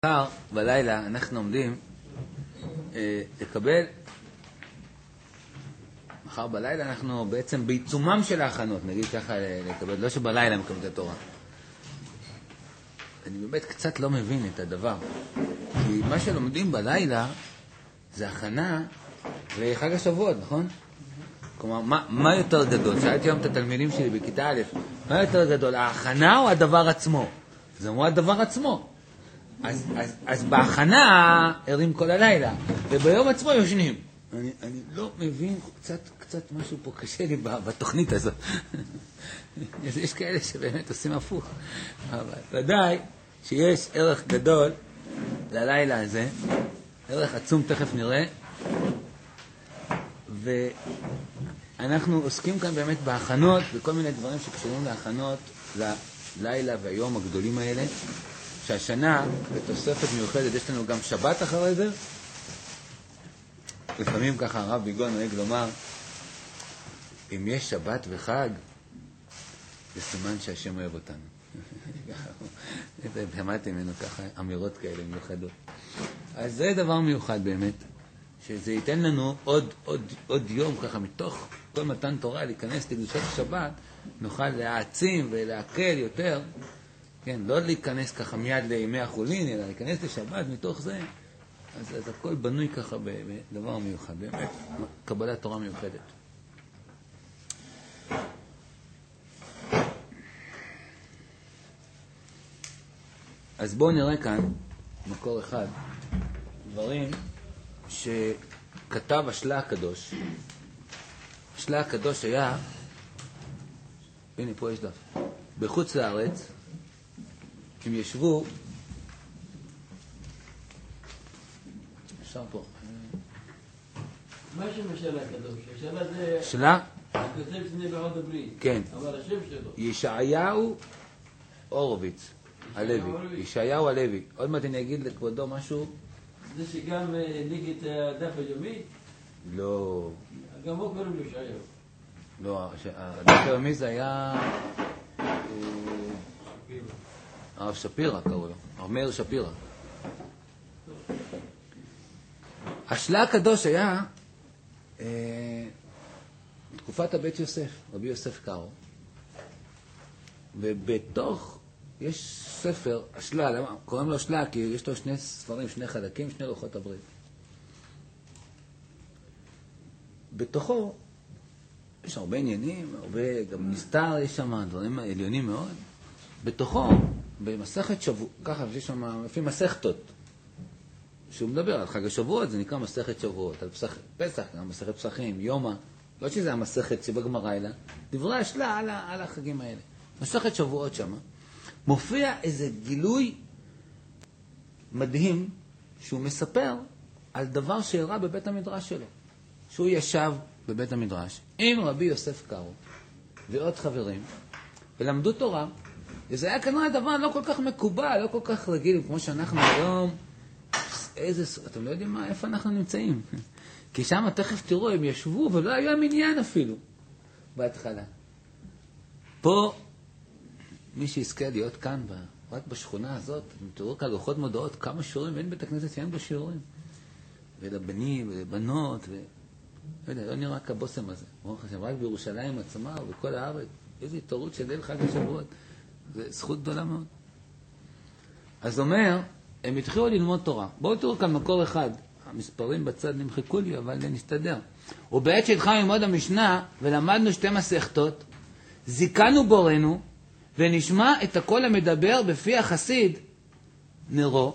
מחר בלילה אנחנו עומדים לקבל, מחר בלילה אנחנו בעצם בעיצומם של ההכנות, נגיד ככה לקבל, לא שבלילה מקבלים את התורה. אני באמת קצת לא מבין את הדבר, כי מה שלומדים בלילה זה הכנה לחג השבועות, נכון? כלומר, מה יותר גדול? שאלתי היום את התלמידים שלי בכיתה א', מה יותר גדול, ההכנה או הדבר עצמו? זה אמרו הדבר עצמו. אז בהכנה ערים כל הלילה, וביום עצמו יושנים. אני לא מבין, קצת משהו פה קשה לי בתוכנית הזאת. יש כאלה שבאמת עושים הפוך. אבל ודאי שיש ערך גדול ללילה הזה, ערך עצום, תכף נראה. ואנחנו עוסקים כאן באמת בהכנות, וכל מיני דברים שקשורים להכנות ללילה והיום הגדולים האלה. שהשנה, בתוספת מיוחדת, יש לנו גם שבת אחרי זה. לפעמים ככה הרב ביגון נוהג לומר, אם יש שבת וחג, זה סימן שהשם אוהב אותנו. שמעתי ממנו ככה אמירות כאלה מיוחדות. אז זה דבר מיוחד באמת, שזה ייתן לנו עוד יום ככה מתוך כל מתן תורה להיכנס לקדושת השבת, נוכל להעצים ולהקל יותר, כן, לא להיכנס ככה מיד לימי החולין, אלא להיכנס לשבת מתוך זה. אז הכל בנוי ככה בדבר מיוחד, באמת, קבלת תורה מיוחדת. אז בואו נראה כאן, מקור אחד, דברים שכתב השלה הקדוש. השלה הקדוש היה, הנה פה יש דף, בחוץ לארץ, הם ישבו, אפשר פה. מה שם השאלה הקדוש? השאלה זה... שלה? הכותב שני בעוד הברית. כן. אבל השם שלו. ישעיהו הורוביץ, הלוי. ישעיהו הלוי. עוד מעט אני אגיד לכבודו משהו. זה שגם ליג את הדף היומי? לא. גם הוא קוראים לו ישעיהו. לא, הדף היומי זה היה... הרב שפירא קראו לו, הרב מאיר שפירא. השלה הקדוש היה תקופת הבית יוסף, רבי יוסף קארו. ובתוך יש ספר, השלה, למה? קוראים לו שלה כי יש לו שני ספרים, שני חלקים, שני לוחות הברית. בתוכו יש הרבה עניינים, הרבה, גם נסתר יש שם דברים עליונים מאוד. בתוכו, במסכת שבוע, ככה, יש שם לפי מסכתות, שהוא מדבר על חג השבועות, זה נקרא מסכת שבועות, על פסח, גם מסכת פסחים, יומא, לא שזה המסכת שבגמרא אלא, דברי השלה על החגים האלה. מסכת שבועות שם, מופיע איזה גילוי מדהים, שהוא מספר על דבר שאירע בבית המדרש שלו. שהוא ישב בבית המדרש עם רבי יוסף קארו ועוד חברים, ולמדו תורה, וזה היה כנראה דבר לא כל כך מקובל, לא כל כך רגיל, כמו שאנחנו היום, אתם לא יודעים איפה אנחנו נמצאים. כי שם תכף תראו, הם ישבו ולא היה מניין אפילו, בהתחלה. פה, מי שיזכה להיות כאן, רק בשכונה הזאת, תראו כאן לוחות מודעות, כמה שיעורים, ואין בית הכנסת שאין בו שיעורים. ולבנים, ולבנות, לא נראה כבוסם הזה. רק בירושלים עצמה, ובכל הארץ, איזו התעוררות של ליל חג השבועות. זה זכות גדולה מאוד. אז אומר, הם התחילו ללמוד תורה. בואו תראו כאן מקור אחד. המספרים בצד נמחקו לי, אבל נסתדר. ובעת שהתחלנו ללמוד המשנה, ולמדנו שתי מסכתות, זיכנו בורנו, ונשמע את הקול המדבר בפי החסיד נרו.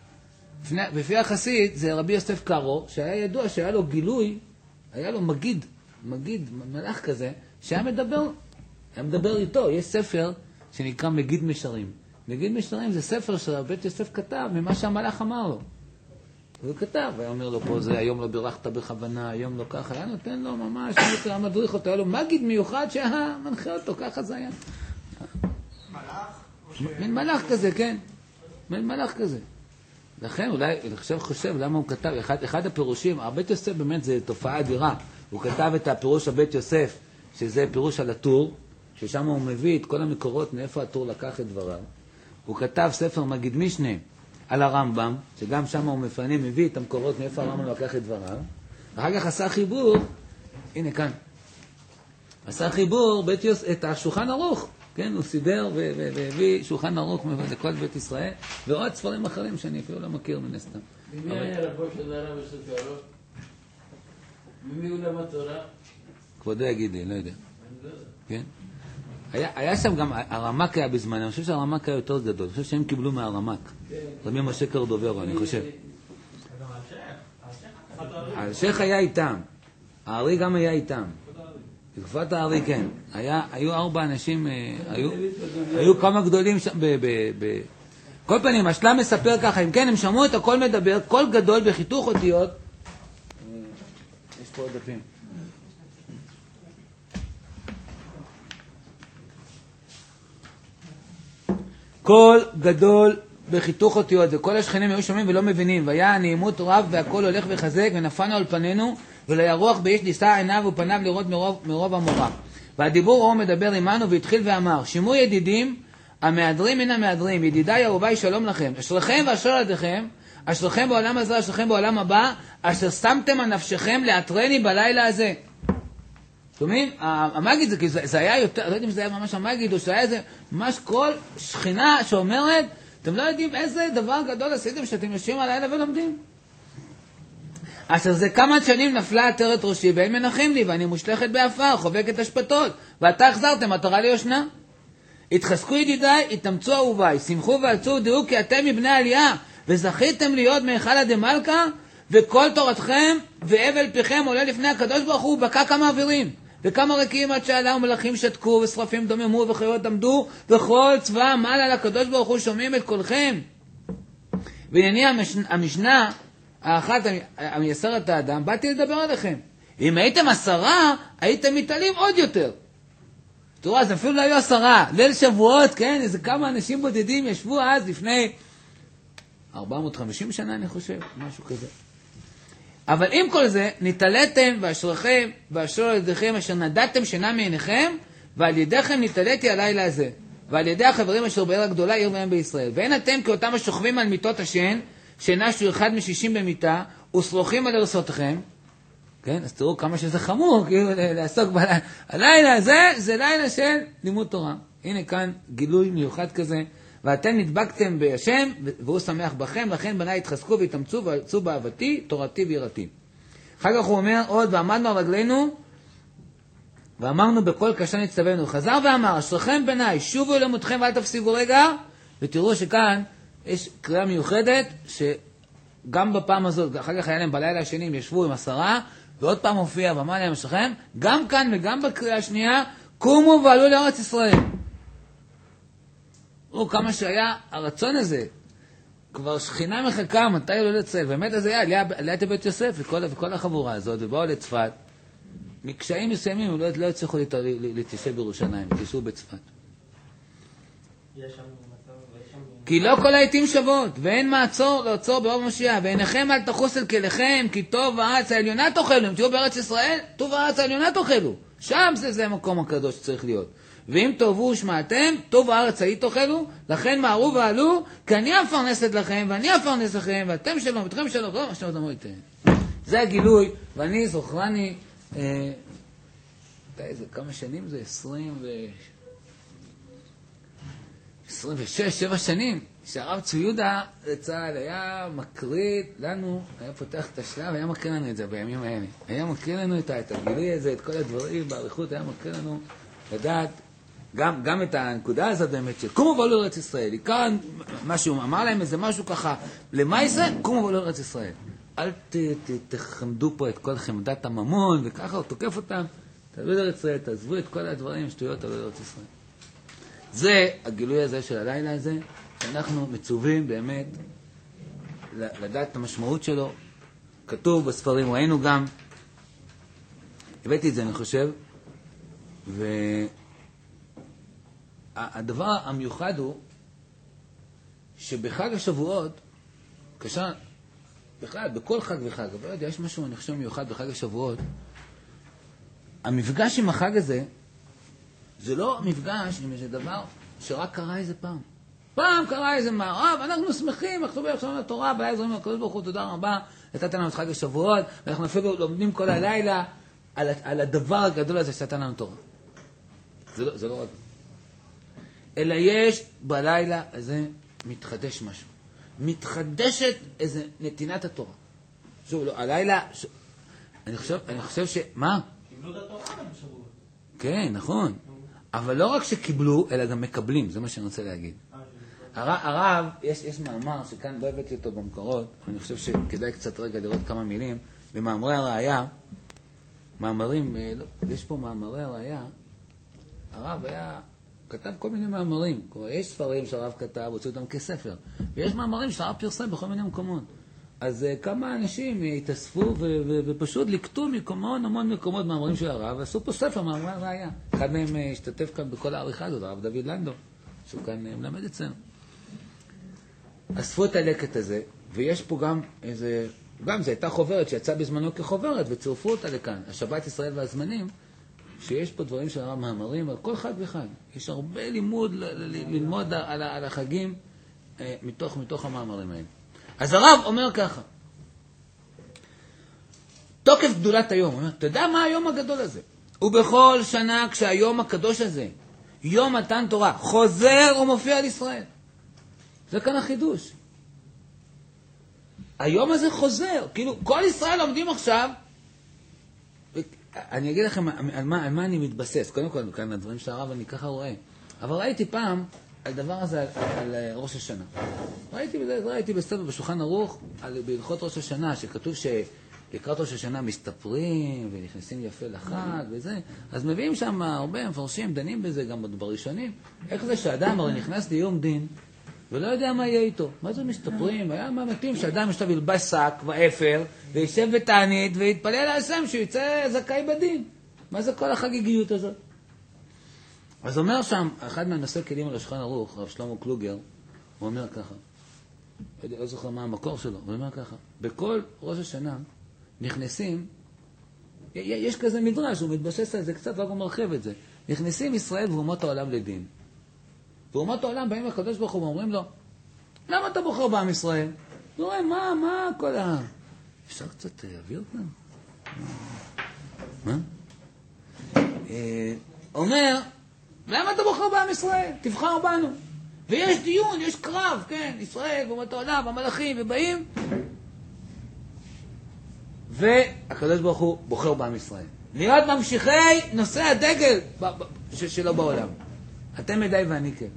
בפי החסיד זה רבי יוסף קארו, שהיה ידוע שהיה לו גילוי, היה לו מגיד, מלאך כזה, שהיה מדבר איתו. יש ספר שנקרא מגיד משרים. מגיד משרים זה ספר שבית יוסף כתב ממה שהמלאך אמר לו. הוא כתב, היה אומר לו פה, זה היום לא בירכת בכוונה, היום לא ככה, היה נותן לו ממש, היה מדריך אותו, היה לו מגיד מיוחד שהיה מנחה אותו, ככה זה היה. מלאך? מין מלאך כזה, כן. מין מלאך כזה. לכן אולי, אני חושב למה הוא כתב, אחד הפירושים, הבית יוסף באמת זה תופעה אדירה. הוא כתב את הפירוש הבית יוסף, שזה פירוש על הטור, ששם הוא מביא את כל המקורות מאיפה הטור לקח את דבריו. הוא כתב ספר מגיד משנה, על הרמב"ם, שגם שם הוא מפנה, מביא את המקורות מאיפה הרמב"ם לקח את דבריו, ואחר כך עשה חיבור, הנה כאן, עשה חיבור את השולחן ערוך, כן, הוא סידר והביא שולחן ערוך לכל בית ישראל, ועוד ספרים אחרים שאני אפילו לא מכיר מן הסתם. ומי היה רבו של הרב יוסף קארו? ממי הוא למד תורה? כבודו יגיד לי, לא יודע. אני לא יודע. כן? היה שם גם, הרמק היה בזמן, אני חושב שהרמק היה יותר גדול, אני חושב שהם קיבלו מהרמק. רבי משה קרדוברו, אני חושב. השייך היה איתם, הארי גם היה איתם. בתקופת הארי, כן. היו 4 אנשים, היו כמה גדולים שם כל פנים, השלם מספר ככה, אם כן, הם שמעו את הכל מדבר, קול גדול בחיתוך אותיות. יש פה עוד דפים. קול גדול בחיתוך אותיות, וכל השכנים היו שומעים ולא מבינים, והיה הנעימות רב והכל הולך וחזק, ונפלנו על פנינו, ולא ירוח באיש נישא עיניו ופניו לראות מרוב המורה. והדיבור הוא מדבר עמנו והתחיל ואמר, שימו ידידים, המהדרים מן המהדרים, ידידיי אהוביי שלום לכם, אשריכם ואשר ילדיכם, אשריכם בעולם הזה, אשריכם בעולם הבא, אשר שמתם על נפשכם לעטרני בלילה הזה. שומעים? המגיד זה היה יותר, לא יודעים אם זה היה ממש המגיד, או שהיה איזה, ממש כל שכינה שאומרת, אתם לא יודעים איזה דבר גדול עשיתם שאתם יושבים הלילה ולומדים. אשר זה כמה שנים נפלה עטרת ראשי, ואין מנחם לי, ואני מושלכת באפר, חובקת השפתות, ואתה החזרתם עטרה ליושנה. התחזקו ידידיי, התאמצו אהוביי, שמחו ועצו, דעו כי אתם מבני עלייה, וזכיתם להיות מאחלה דמלכה, וכל תורתכם והבל פיכם עולה לפני הקדוש ברוך הוא, בקע כמה אווירים, וכמה רקיעים עד שעלה ומלאכים שתקו, ושרפים דוממו וחיות עמדו, וכל צבא מעלה לקדוש ברוך הוא שומעים את קולכם. וענייני המשנה, האחת המייסרת האדם, באתי לדבר עליכם. אם הייתם 10, הייתם מתעלים עוד יותר. תראו, אז אפילו לא היו 10, ליל שבועות, כן, איזה כמה אנשים בודדים ישבו אז לפני 450 שנה, אני חושב, משהו כזה. אבל עם כל זה, נתעליתם ואשריכם ואשר ילדיכם אשר נדדתם שינה מעיניכם, ועל ידיכם נתעליתי הלילה הזה, ועל ידי החברים אשר בעיר הגדולה עיר והם בישראל. ואין אתם כאותם השוכבים על מיטות השן, שינה שהוא 1 מ-60 במיטה, וסרוכים על ארסותיכם. כן, אז תראו כמה שזה חמור, כאילו לעסוק בלילה. הלילה הזה, זה לילה של לימוד תורה. הנה כאן גילוי מיוחד כזה. ואתם נדבקתם בהשם, והוא שמח בכם, לכן בניי התחזקו והתאמצו ועצו באהבתי, תורתי ויראתי. אחר כך הוא אומר עוד, ועמדנו על רגלינו, ואמרנו בכל קשה נצטווינו. חזר ואמר, אשריכם בניי, שובו למותכם ואל תפסיגו רגע, ותראו שכאן יש קריאה מיוחדת, שגם בפעם הזאת, אחר כך היה להם בלילה השני, הם ישבו עם 10, ועוד פעם הופיע, ואמר להם אשריכם, גם כאן וגם בקריאה השנייה, קומו ועלו לארץ ישראל. או כמה שהיה הרצון הזה, כבר שכינה מחכה, מתי לא לצאת, באמת אז היה עליית בית יוסף וכל החבורה הזאת, ובאו לצפת, מקשיים מסוימים הם לא הצליחו להתיישב בירושלים, התיישבו בצפת. כי לא כל העתים שוות, ואין מעצור לעצור באור משיח, ועיניכם אל תחוס אל כליכם, כי טוב הארץ העליונה תאכלו, אם תהיו בארץ ישראל, טוב הארץ העליונה תאכלו, שם זה המקום הקדוש שצריך להיות. ואם תאהבו ושמעתם, טוב הארץ ההיא תאכלו, לכן מהרו ועלו, כי אני אפרנסת לכם, ואני אפרנס לכם, ואתם שלום, ואתכם שלום, לא, מה שאתם אומרים. זה הגילוי, ואני זוכרני, כמה שנים זה? 26, 7 שנים, שהרב צבי יהודה לצה"ל היה מקריא לנו, היה פותח את השלב, היה מקריא לנו את זה בימים האלה. היה מקריא לנו את הגילוי הזה, את כל הדברים, בעריכות, היה מקריא לנו לדעת, גם את הנקודה הזאת באמת של קומו ועלו לארץ ישראל. כאן משהו, אמר להם איזה משהו ככה, למה ישראל? קומו ועלו לארץ ישראל. אל תחמדו פה את כל חמדת הממון, וככה הוא תוקף אותם, תעלו לארץ ישראל, תעזבו את כל הדברים, שטויות, תעלו לארץ ישראל. זה הגילוי הזה של הלילה הזה, שאנחנו מצווים באמת לדעת את המשמעות שלו. כתוב בספרים, ראינו גם, הבאתי את זה אני חושב, והדבר המיוחד הוא שבחג השבועות, כאשר, בכלל, בכל חג וחג, אבל לא יודע, יש משהו אני חושב מיוחד בחג השבועות, המפגש עם החג הזה, זה לא מפגש עם איזה דבר שרק קרה איזה פעם. פעם קרה איזה מערב, אנחנו שמחים, אנחנו עכשיו לתורה, והיה זרים לקדוש ברוך הוא, תודה רבה, נתת לנו את חג השבועות, ואנחנו אפילו לומדים כל הלילה על הדבר הגדול הזה שנתן לנו תורה. זה לא רק. אלא יש בלילה הזה מתחדש משהו. מתחדשת איזה נתינת התורה. שוב, לא, הלילה, אני חושב מה? קיבלו את התורה בשבועות. כן, נכון. אבל לא רק שקיבלו, אלא גם מקבלים, זה מה שאני רוצה להגיד. הרב, יש מאמר שכאן לא הבאתי אותו במקורות, אני חושב שכדאי קצת רגע לראות כמה מילים, במאמרי הראייה, מאמרים, יש פה מאמרי הראייה, הרב כתב כל מיני מאמרים, יש ספרים שהרב כתב, הוצאו אותם כספר, ויש מאמרים שהרב פרסם בכל מיני מקומות. אז כמה אנשים התאספו ופשוט לקטו המון מקומות מאמרים של הרב, ועשו פה ספר מאמרי הראייה. אחד מהם השתתף כאן בכל העריכה הזאת, הרב דוד לנדו, שהוא כאן מלמד אצלנו. אספו את הלקט הזה, ויש פה גם איזה, גם זו הייתה חוברת שיצאה בזמנו כחוברת, וצירפו אותה לכאן, השבת ישראל והזמנים, שיש פה דברים של הרב מאמרים על כל חג וחג. יש הרבה לימוד ללמוד על החגים מתוך המאמרים האלה. אז הרב אומר ככה, תוקף גדולת היום, הוא אומר, אתה יודע מה היום הגדול הזה? ובכל שנה כשהיום הקדוש הזה, יום מתן תורה, חוזר ומופיע על ישראל. זה כאן החידוש. היום הזה חוזר, כאילו כל ישראל עומדים עכשיו, אני אגיד לכם על מה אני מתבסס, קודם כל כאן הדברים של הרב אני ככה רואה, אבל ראיתי פעם על דבר הזה על ראש השנה. ראיתי בספר בשולחן ערוך בהלכות ראש השנה, שכתוב שלקראת ראש השנה מסתפרים ונכנסים יפה לחג וזה, אז מביאים שם הרבה מפרשים, דנים בזה גם בראשונים, איך זה שאדם הרי נכנס ליום דין ולא יודע מה יהיה איתו. מה זה מסתפרים? היה מה מתאים שאדם ישתב ילבש שק ואפר וישב בתענית ויתפלל להשם שהוא יצא זכאי בדין. מה זה כל החגיגיות הזאת? אז אומר שם, אחד מהנושאי כלים על השולחן ערוך, רב שלמה קלוגר, הוא אומר ככה, לא זוכר מה המקור שלו, הוא אומר ככה, בכל ראש השנה נכנסים, יש כזה מדרש, הוא מתבסס על זה קצת, רק הוא מרחיב את זה, נכנסים ישראל ואומות העולם לדין. ואומות העולם באים לקדוש ברוך הוא ואומרים לו, למה אתה בוחר בעם ישראל? הוא אומר, מה כל אפשר קצת אוויר כאן? מה? אומר, למה אתה בוחר בעם ישראל? תבחר בנו. ויש דיון, יש קרב, כן, ישראל ואומות העולם, המלאכים, ובאים. והקדוש ברוך הוא בוחר בעם ישראל. להיות ממשיכי נושא הדגל שלו בעולם. אתם ידי ואני כן.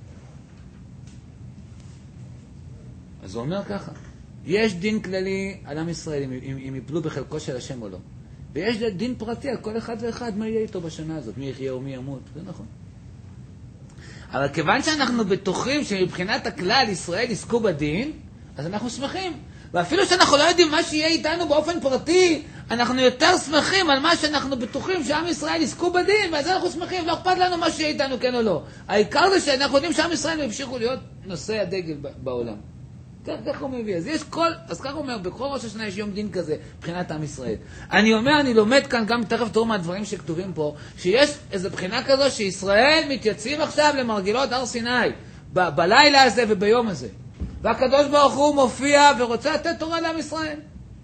אז הוא אומר ככה, יש דין כללי על עם ישראל, אם יפלו בחלקו של השם או לא. ויש דין פרטי על כל אחד ואחד, מה יהיה איתו בשנה הזאת, מי יחיה ומי ימות, זה נכון. אבל כיוון שאנחנו בטוחים שמבחינת הכלל ישראל יזכו בדין, אז אנחנו שמחים. ואפילו שאנחנו לא יודעים מה שיהיה איתנו באופן פרטי, אנחנו יותר שמחים על מה שאנחנו בטוחים שעם ישראל יזכו בדין, ואז אנחנו שמחים, לא אכפת לנו מה שיהיה איתנו, כן או לא. העיקר זה שאנחנו יודעים שעם ישראל ימשיכו להיות נושא הדגל בעולם. כך הוא מביא. אז כך הוא אומר, בכל ראש השנה יש יום דין כזה, מבחינת עם ישראל. אני לומד כאן גם תכף תראו מהדברים שכתובים פה, שיש איזו בחינה כזו שישראל מתייצבים עכשיו למרגלות הר סיני, בלילה הזה וביום הזה. והקדוש ברוך הוא מופיע ורוצה לתת תורה לעם ישראל.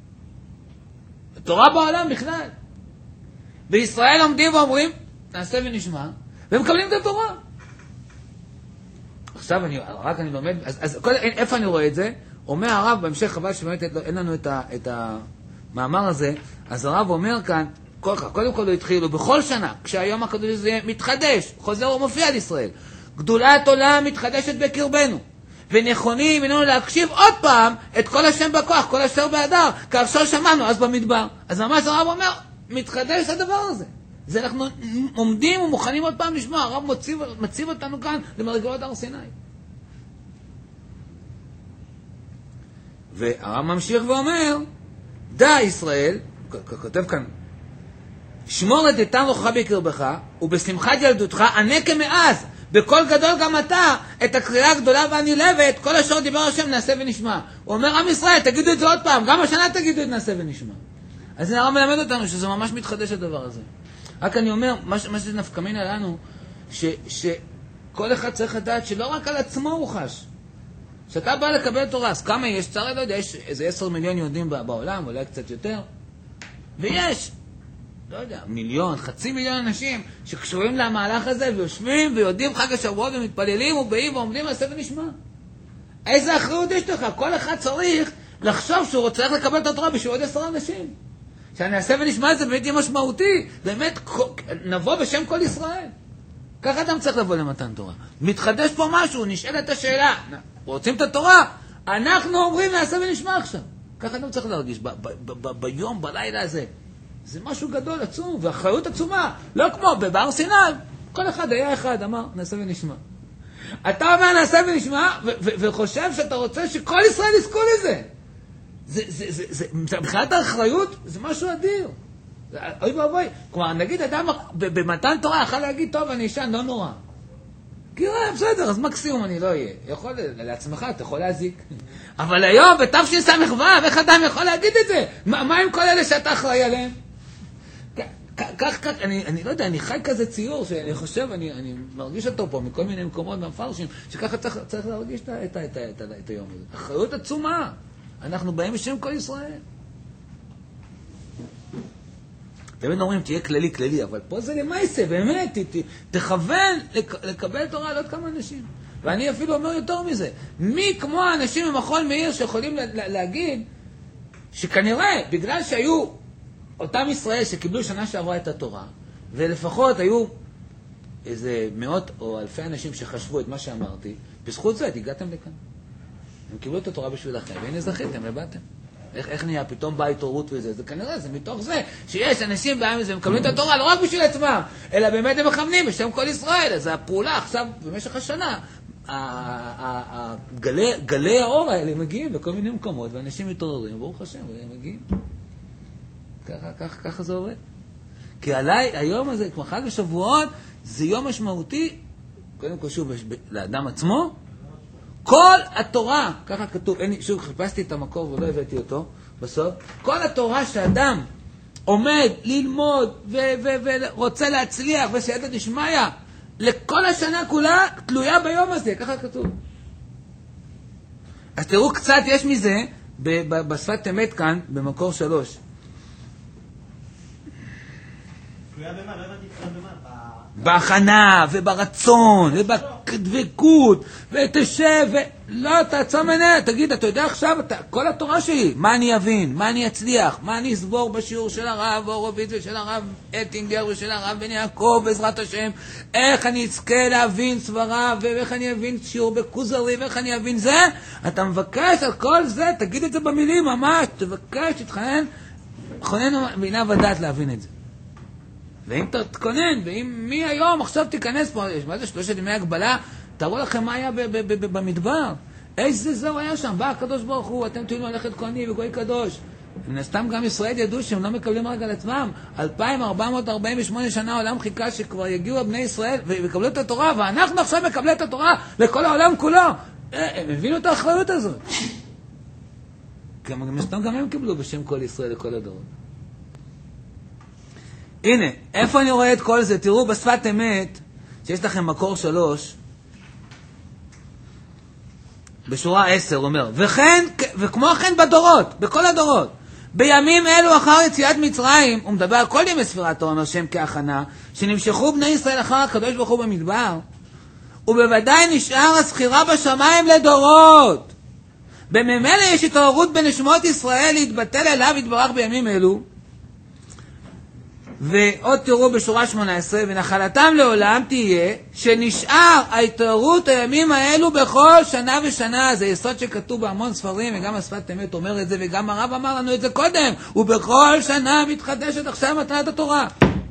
תורה בעולם בכלל. בישראל עומדים ואומרים, נעשה ונשמע, והם מקבלים את התורה. עכשיו אני לומד, אז איפה אני רואה את זה? אומר הרב בהמשך, חבל שבאמת אין לנו את המאמר הזה, אז הרב אומר כאן, קודם כל הוא התחיל, ובכל שנה, כשהיום הקדוש הזה מתחדש, חוזר ומופיע על ישראל, גדולת עולם מתחדשת בקרבנו, ונכונים ממנו להקשיב עוד פעם את כל השם בכוח, כל אשר בהדר, כאשר שמענו אז במדבר. אז ממש הרב אומר, מתחדש הדבר הזה. זה אנחנו עומדים ומוכנים עוד פעם לשמוע, הרב מציב אותנו כאן למרגלות הר סיני. והרב ממשיך ואומר, דע ישראל, כותב כאן, שמור את איתם רוחך בקרבך, ובשמחת ילדותך ענה כמאז, בכל גדול גם אתה, את הקריאה הגדולה והנלהבת, כל אשר דיבר השם נעשה ונשמע. הוא אומר, עם ישראל, תגידו את זה עוד פעם, גם השנה תגידו את נעשה ונשמע. אז הרב מלמד אותנו שזה ממש מתחדש הדבר הזה. רק אני אומר, מה שנפקא מינה לנו, שכל אחד צריך לדעת שלא רק על עצמו הוא חש, כשאתה בא לקבל תורה, אז כמה יש? צערי לא יודע, יש איזה 10 מיליון יהודים בעולם, אולי קצת יותר. ויש, לא יודע, מיליון, חצי מיליון אנשים שקשורים למהלך הזה ויושבים ויודעים חג השבועות ומתפללים ובאים ועומדים על סבל נשמע. איזה אחריות יש לך? כל אחד צריך לחשוב שהוא רוצה לקבל את התורה בשביל עוד 10 אנשים. שאני אעשה ונשמע את זה באמת יהיה משמעותי. באמת נבוא בשם כל ישראל. ככה אדם צריך לבוא למתן תורה. מתחדש פה משהו, נשאלת השאלה. רוצים את התורה? אנחנו אומרים נעשה ונשמע עכשיו. ככה אדם צריך להרגיש ביום, בלילה הזה. זה משהו גדול, עצום, ואחריות עצומה. לא כמו בבר סיני. כל אחד היה אחד, אמר נעשה ונשמע. אתה אומר נעשה ונשמע, וחושב שאתה רוצה שכל ישראל יזכו לזה. מבחינת האחריות, זה משהו אדיר. אוי ואבוי. כלומר, נגיד אדם במתן תורה יכול להגיד, טוב, אני אשן, לא נורא. כי בסדר, אז מקסימום אני לא אהיה. יכול, לעצמך, אתה יכול להזיק. אבל היום, בתשס"ו, איך אדם יכול להגיד את זה? מה עם כל אלה שאתה אחראי עליהם? כך, אני לא יודע, אני חי כזה ציור, שאני חושב, אני מרגיש אותו פה מכל מיני מקומות מהמפרשים, שככה צריך להרגיש את היום הזה. אחריות עצומה. אנחנו באים בשם כל ישראל. תמיד אומרים, תהיה כללי, אבל פה זה למעשה, באמת, תכוון לקבל תורה על עוד כמה אנשים. ואני אפילו אומר יותר מזה, מי כמו האנשים במכון מאיר שיכולים להגיד, שכנראה, בגלל שהיו אותם ישראל שקיבלו שנה שעברה את התורה, ולפחות היו איזה מאות או אלפי אנשים שחשבו את מה שאמרתי, בזכות זה הגעתם לכאן. הם קיבלו את התורה בשבילכם, והנה זכיתם, ובאתם. איך נהיה? פתאום באה התעוררות וזה. זה כנראה, זה מתוך זה שיש אנשים בעם הזה, מקבלים את התורה לא רק בשביל עצמם, אלא באמת הם מכוונים בשם כל ישראל. אז הפעולה עכשיו, במשך השנה, גלי האור האלה מגיעים לכל מיני מקומות, ואנשים מתעוררים, ברוך השם, והם מגיעים. ככה זה עובד. כי עליי, היום הזה, כמו חג השבועות, זה יום משמעותי, קודם כל שוב, לאדם עצמו, כל התורה, ככה כתוב, שוב חיפשתי את המקור ולא הבאתי אותו בסוף, כל התורה שאדם עומד ללמוד ורוצה להצליח וסייעתא דשמיא, לכל השנה כולה תלויה ביום הזה, ככה כתוב. אז תראו קצת יש מזה בשפת אמת כאן, במקור 3. תלויה במה? לא הבנתי תלויה במה? בהכנה וברצון ובדבקות ותשב לא, תעצום עיניה, תגיד, אתה יודע עכשיו, כל התורה שלי, מה אני אבין, מה אני אצליח, מה אני אסבור בשיעור של הרב הורוביץ ושל הרב אטינגר ושל הרב בן יעקב בעזרת השם, איך אני אזכה להבין סברה ואיך אני אבין שיעור בכוזרי ואיך אני אבין זה, אתה מבקש על כל זה, תגיד את זה במילים ממש, תבקש, תתחנן, חונן בינה ודעת להבין את זה. ואם תתכונן, ואם מי היום עכשיו תיכנס פה, מה זה 3 ימי הגבלה, תראו לכם מה היה במדבר. איזה זהו היה שם, בא הקדוש ברוך הוא, אתם תהיו ללכת כהני וגוי קדוש. וסתם גם ישראל ידעו שהם לא מקבלים רק על עצמם. 2448 שנה העולם חיכה שכבר יגיעו בני ישראל ויקבלו את התורה, ואנחנו עכשיו מקבלים את התורה לכל העולם כולו. הם הבינו את האחריות הזאת. גם הם קיבלו בשם כל ישראל לכל הדורות. הנה, איפה אני רואה את כל זה? תראו בשפת אמת, שיש לכם מקור 3, בשורה 10 אומר, וכמו כן בדורות, בכל הדורות, בימים אלו אחר יציאת מצרים, הוא מדבר על כל ימי ספירת תורה, אומר שם כהכנה, שנמשכו בני ישראל אחר הקדוש ברוך הוא במדבר, ובוודאי נשאר הסחירה בשמיים לדורות. בממילא יש התעוררות בנשמות ישראל להתבטל אליו יתברך בימים אלו, ועוד תראו בשורה 18, ונחלתם לעולם תהיה שנשאר ההתעוררות הימים האלו בכל שנה ושנה. זה יסוד שכתוב בהמון ספרים, וגם השפת אמת אומר את זה, וגם הרב אמר לנו את זה קודם, ובכל שנה מתחדשת עכשיו מתנת התורה.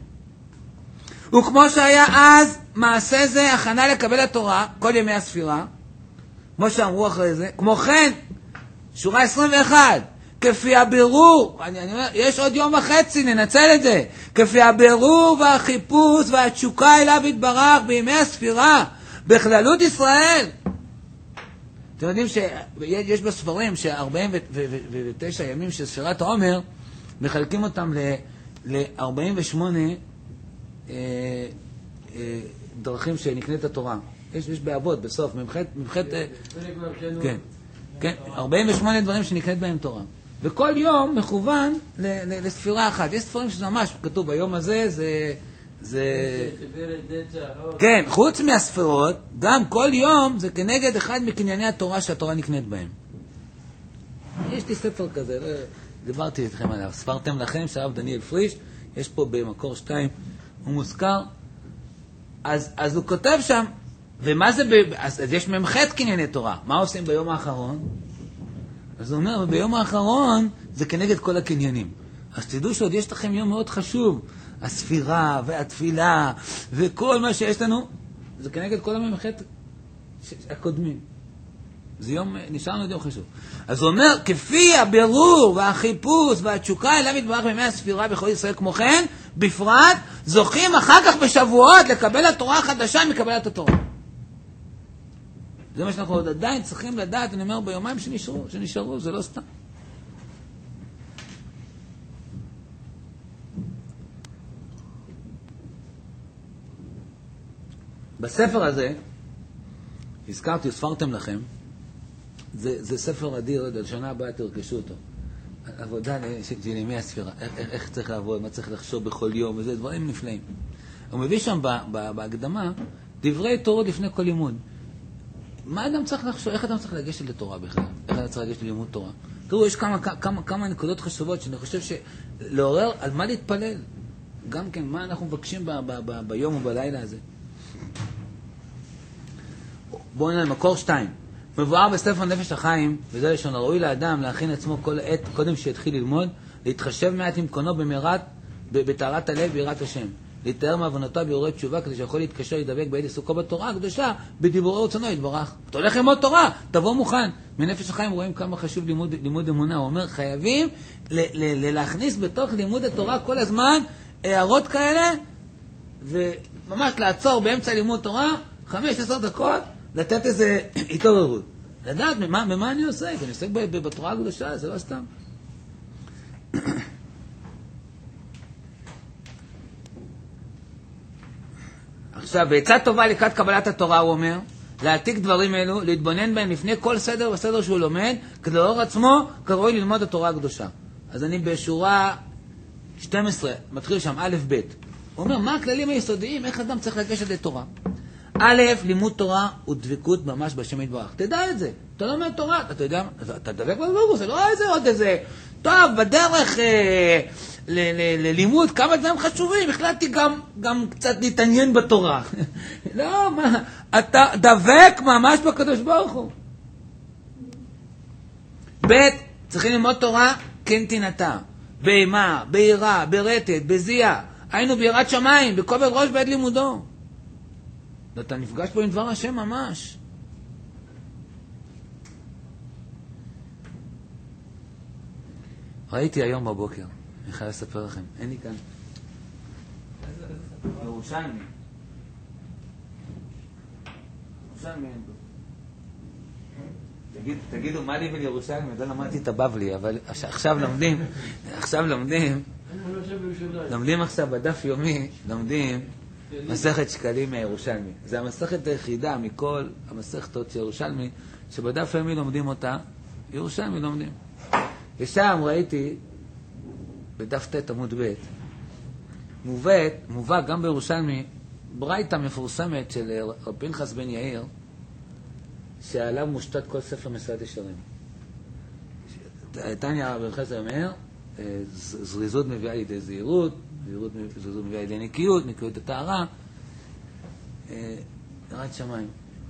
וכמו שהיה אז מעשה זה הכנה לקבל התורה כל ימי הספירה, כמו שאמרו אחרי זה, כמו כן שורה 21, כפי הבירור, אני אומר, יש עוד יום וחצי, ננצל את זה, כפי הבירור והחיפוש והתשוקה אליו יתברך בימי הספירה, בכללות ישראל. אתם יודעים שיש בספרים ש49 ימים של ספירת העומר, מחלקים אותם ל48 דרכים שנקנית התורה. יש באבות, בסוף, ממחת... פרק מלכנו. כן, כן, 48 דברים שנקראת בהם תורה. וכל יום מכוון לספירה אחת. יש ספרים שזה ממש כתוב, ביום הזה זה... כן, חוץ מהספירות, גם כל יום זה כנגד אחד מקנייני התורה שהתורה נקנית בהם. יש לי ספר כזה, דיברתי איתכם עליו, ספרתם לכם, שהרב דניאל פריש, יש פה במקור 2, הוא מוזכר, אז הוא כותב שם, ומה זה, אז יש ממחת קנייני תורה, מה עושים ביום האחרון? אז הוא אומר, ביום האחרון זה כנגד כל הקניינים. אז תדעו שעוד יש לכם יום מאוד חשוב, הספירה והתפילה וכל מה שיש לנו, זה כנגד כל הממחת הקודמים. זה יום, נשאר לנו יום חשוב. אז הוא אומר, כפי הבירור והחיפוש והתשוקה אליו יתברך בימי הספירה בכל ישראל כמו כן, בפרט זוכים אחר כך בשבועות לקבל התורה החדשה מקבלת התורה. זה מה שאנחנו עוד עדיין צריכים לדעת, אני אומר, ביומיים שנשארו, זה לא סתם. בספר הזה, הזכרתי, ספרתם לכם, זה ספר אדיר, לשנה הבאה תרכשו אותו. עבודה של ימי הספירה, איך צריך לעבוד, מה צריך לחשוב בכל יום, וזה דברים נפלאים. הוא מביא שם בהקדמה דברי תורה לפני כל לימוד. מה אדם צריך לחשוב, איך אדם צריך לגשת לתורה בכלל? איך אדם צריך לגשת ללימוד תורה? תראו, יש כמה נקודות חשובות שאני חושב שלעורר על מה להתפלל. גם כן, מה אנחנו מבקשים ביום ובלילה הזה. בואו נראה, מקור 2. מבואר בספר נפש החיים, וזה לשון הראוי לאדם להכין עצמו כל עת, קודם שיתחיל ללמוד, להתחשב מעט עם קונו בטהרת הלב ויראת השם. להתאר מעוונותיו ביורי תשובה, כדי שיכול להתקשר להידבק בעת עיסוקו בתורה הקדושה, בדיבורו רצונו יתברך. אתה הולך ללמוד תורה, תבוא מוכן. מנפש החיים רואים כמה חשוב לימוד אמונה. הוא אומר, חייבים להכניס בתוך לימוד התורה כל הזמן הערות כאלה, וממש לעצור באמצע לימוד תורה, 5-10 דקות, לתת איזה התעוררות. לדעת במה אני עוסק. אני עוסק בתורה הקדושה, זה לא סתם. עכשיו, בעצה טובה לקראת קבלת התורה, הוא אומר, להעתיק דברים אלו, להתבונן בהם לפני כל סדר וסדר שהוא לומד, כדי לאור עצמו כראוי ללמוד התורה הקדושה. אז אני בשורה 12, מתחיל שם, א' ב'. הוא אומר, מה הכללים היסודיים, איך אדם צריך לגשת לתורה? א', לימוד תורה הוא דבקות ממש בשם יתברך. תדע את זה. אתה לא לומד תורה, אתה יודע, אתה דבק בדבקות, זה לא איזה עוד איזה, טוב, בדרך ללימוד כמה דברים חשובים, החלטתי גם קצת להתעניין בתורה. לא, מה, אתה דבק ממש בקדוש ברוך הוא. ב', צריכים ללמוד תורה כנתינתה, באימה, ביראה, ברטט, בזיעה, היינו ביראת שמיים, בכובד ראש בעת לימודו. אתה נפגש פה עם דבר השם ממש. ראיתי היום בבוקר, אני חייב לספר לכם, אין לי כאן. ירושלמי. ירושלמי אין פה. תגידו, מה לי ולירושלמי? לא למדתי את הבבלי, אבל עכשיו לומדים עכשיו בדף יומי, לומדים מסכת שקלים מהירושלמי. זה המסכת היחידה מכל המסכתות של ירושלמי, שבדף יומי לומדים אותה, ירושלמי לומדים. ושם ראיתי, בדף ת' עמוד ב', מובא גם בירושלמי, ברייתא מפורסמת של רב פנחס בן יאיר, שעליו מושתת כל ספר מסילת ישרים. תניא רב פנחס אומר, זריזות מביאה לידי זהירות, זריזות מביאה לידי נקיות, נקיות הטהרה, יראת שמיים.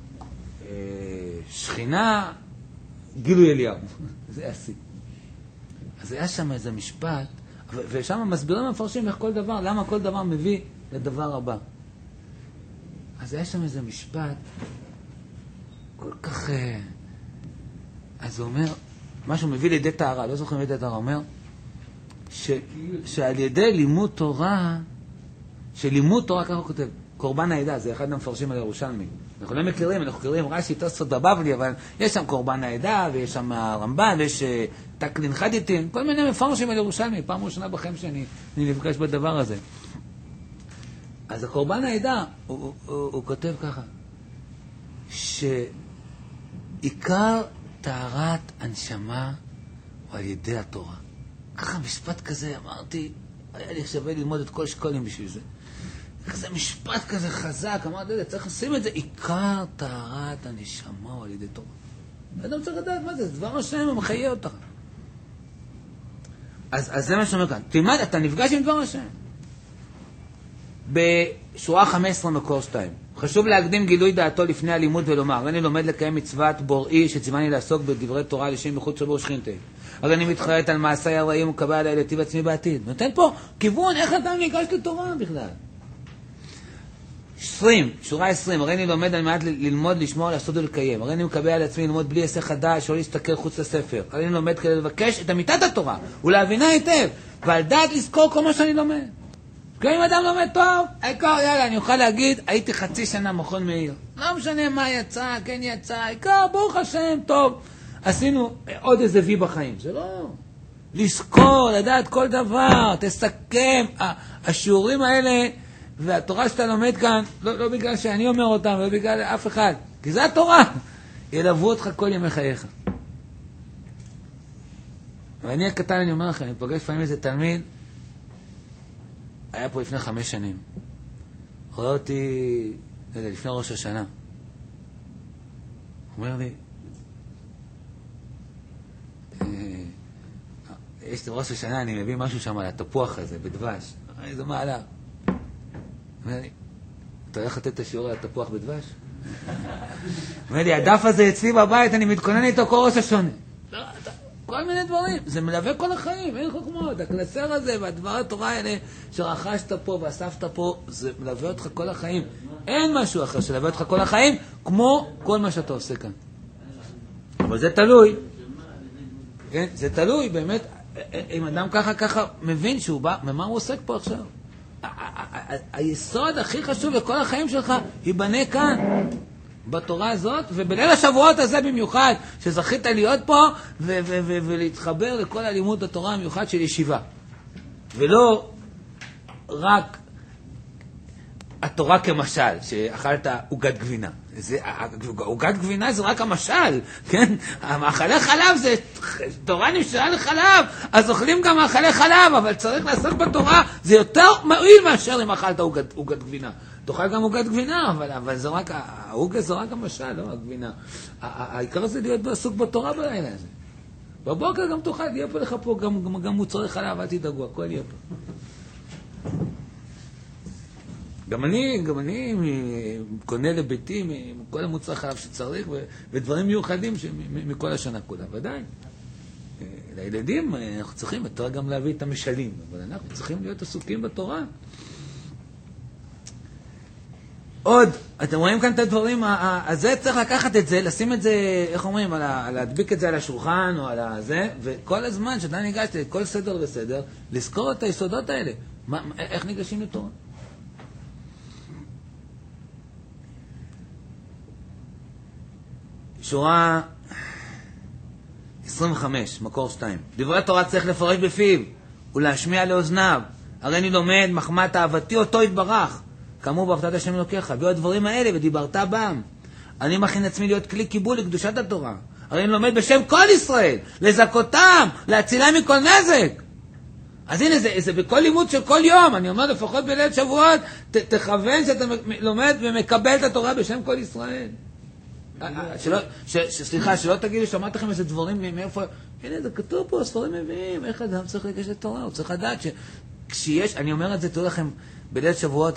שכינה, גילוי אליהו. זה השיא. אז היה שם איזה משפט, ושם מסבירים המפרשים איך כל דבר, למה כל דבר מביא לדבר הבא. אז היה שם איזה משפט, כל כך... אז הוא אומר, משהו מביא לידי טהרה, לא זוכרים לידי טהרה, הוא אומר, שעל ידי לימוד תורה, שלימוד תורה, ככה הוא כותב, קורבן העדה, זה אחד המפרשים על ירושלמי. אנחנו לא מכירים, אנחנו מכירים רש"י, תוספות בבבלי, אבל יש שם קורבן העדה, ויש שם הרמב"ן, ויש תקלין חדיתין, כל מיני מפרשים על ירושלמי, פעם ראשונה בחיים שאני נפגש בדבר הזה. אז הקורבן העדה, הוא כותב ככה, שעיקר טהרת הנשמה הוא על ידי התורה. ככה משפט כזה, אמרתי, היה לי שווה ללמוד את כל שקולים בשביל זה. כזה משפט כזה חזק, אמרתי, צריך לשים את זה, עיקר טהרת הנשמה הוא על ידי תורה. אדם צריך לדעת מה זה, זה דבר השם, הוא מחיה אותך. אז זה מה שאומר כאן. תלמד, אתה נפגש עם דבר השם. בשורה 15 מקור 2. חשוב להקדים גילוי דעתו לפני הלימוד ולומר, אני לומד לקיים מצוות בוראי שציווני לעסוק בדברי תורה לשם מחוץ שבו שכינתי. הרי אני מתחרט על מעשיי הרעים וקבע עליי להיטיב עצמי בעתיד. נותן פה כיוון איך אדם ניגש לתורה בכלל. 20, שורה 20, הרי אני לומד על מעט ללמוד, לשמור, לעשות ולקיים. הרי אני מקבל על עצמי ללמוד בלי היסח הדעת, שלא להסתכל חוץ לספר. הרי אני לומד כדי לבקש את אמיתת התורה, ולהבינה היטב, ועל דעת לזכור כל מה שאני לומד. כי אם אדם לומד טוב, העיקר, יאללה, אני אוכל להגיד, הייתי חצי שנה מכון מאיר. לא משנה מה יצא, כן יצא, העיקר, ברוך השם, טוב. עשינו עוד איזה וי בחיים. זה לא. לזכור, לדעת כל דבר, תסכם. השיעורים האלה, והתורה שאתה לומד כאן, לא בגלל שאני אומר אותם, לא בגלל אף אחד. כי זה התורה. ילוו אותך כל ימי חייך. ואני הקטן, אני אומר לכם, אני פוגש פעמים איזה תלמיד, היה פה לפני 5 שנים. רואה אותי, לפני ראש השנה. אומר לי, יש ראש השנה, אני מביא משהו שם על התפוח הזה, בדבש. איזה מעלה. אומר לי, אתה הולך לתת את השיעור על התפוח בדבש? אומר לי, הדף הזה אצלי בבית, אני מתכונן איתו כל ראש השונה. כל מיני דברים, זה מלווה כל החיים, אין חוכמות. הקלסר הזה והדבר התורה האלה שרכשת פה ואספת פה, זה מלווה אותך כל החיים. אין משהו אחר שלווה אותך כל החיים, כמו כל מה שאתה עושה כאן. אבל זה תלוי. כן, זה תלוי, באמת, אם אדם ככה מבין שהוא בא, ממה הוא עוסק פה עכשיו? היסוד הכי חשוב לכל החיים שלך ייבנה כאן. בתורה הזאת, ובליל השבועות הזה במיוחד, שזכית להיות פה ולהתחבר לכל הלימוד התורה המיוחד של ישיבה. ולא רק התורה כמשל, שאכלת עוגת גבינה. עוגת גבינה זה רק המשל, כן? מאכלי חלב זה, תורה נמשלה לחלב, אז אוכלים גם מאכלי חלב, אבל צריך לעשות בתורה, זה יותר מועיל מאשר אם אכלת עוגת גבינה. תאכל גם עוגת גבינה, אבל זה רק, העוגה זה רק המשל, לא הגבינה. העיקר זה להיות עסוק בתורה בלילה הזה. בבוקר גם תאכל, יהיה פה לך פה גם מוצרי חלב, אל תדאגו, הכל יהיה פה. גם אני קונה לביתי מכל המוצרי חלב שצריך, ודברים מיוחדים מכל השנה כולה, ודאי. לילדים אנחנו צריכים יותר גם להביא את המשלים, אבל אנחנו צריכים להיות עסוקים בתורה. עוד, אתם רואים כאן את הדברים, אז זה צריך לקחת את זה, לשים את זה, איך אומרים, להדביק את זה על השולחן או על זה, וכל הזמן שאתה ניגש לכל סדר וסדר, לזכור את היסודות האלה. איך ניגשים לתורה? שורה 25, מקור 2. דברי התורה צריך לפרש בפיו ולהשמיע לאוזניו. הרי אני לומד מחמת אהבתי אותו יתברך. כאמור בהפתעת השם אלוקיך, הביאו הדברים האלה ודיברת בם. אני מכין עצמי להיות כלי קיבול לקדושת התורה. הרי אני לומד בשם כל ישראל, לזכותם, להצילם מכל נזק. אז הנה, זה בכל לימוד של כל יום, אני אומר לפחות בליל שבועות, תכוון שאתה לומד ומקבל את התורה בשם כל ישראל. סליחה, שלא תגידו, שמעת לכם איזה דברים מאיפה, הנה, זה כתוב פה, הספרים מביאים, איך אדם צריך לגשת לתורה, הוא צריך לדעת שכשיש, אני אומר את זה, תראו לכם, בליל שבועות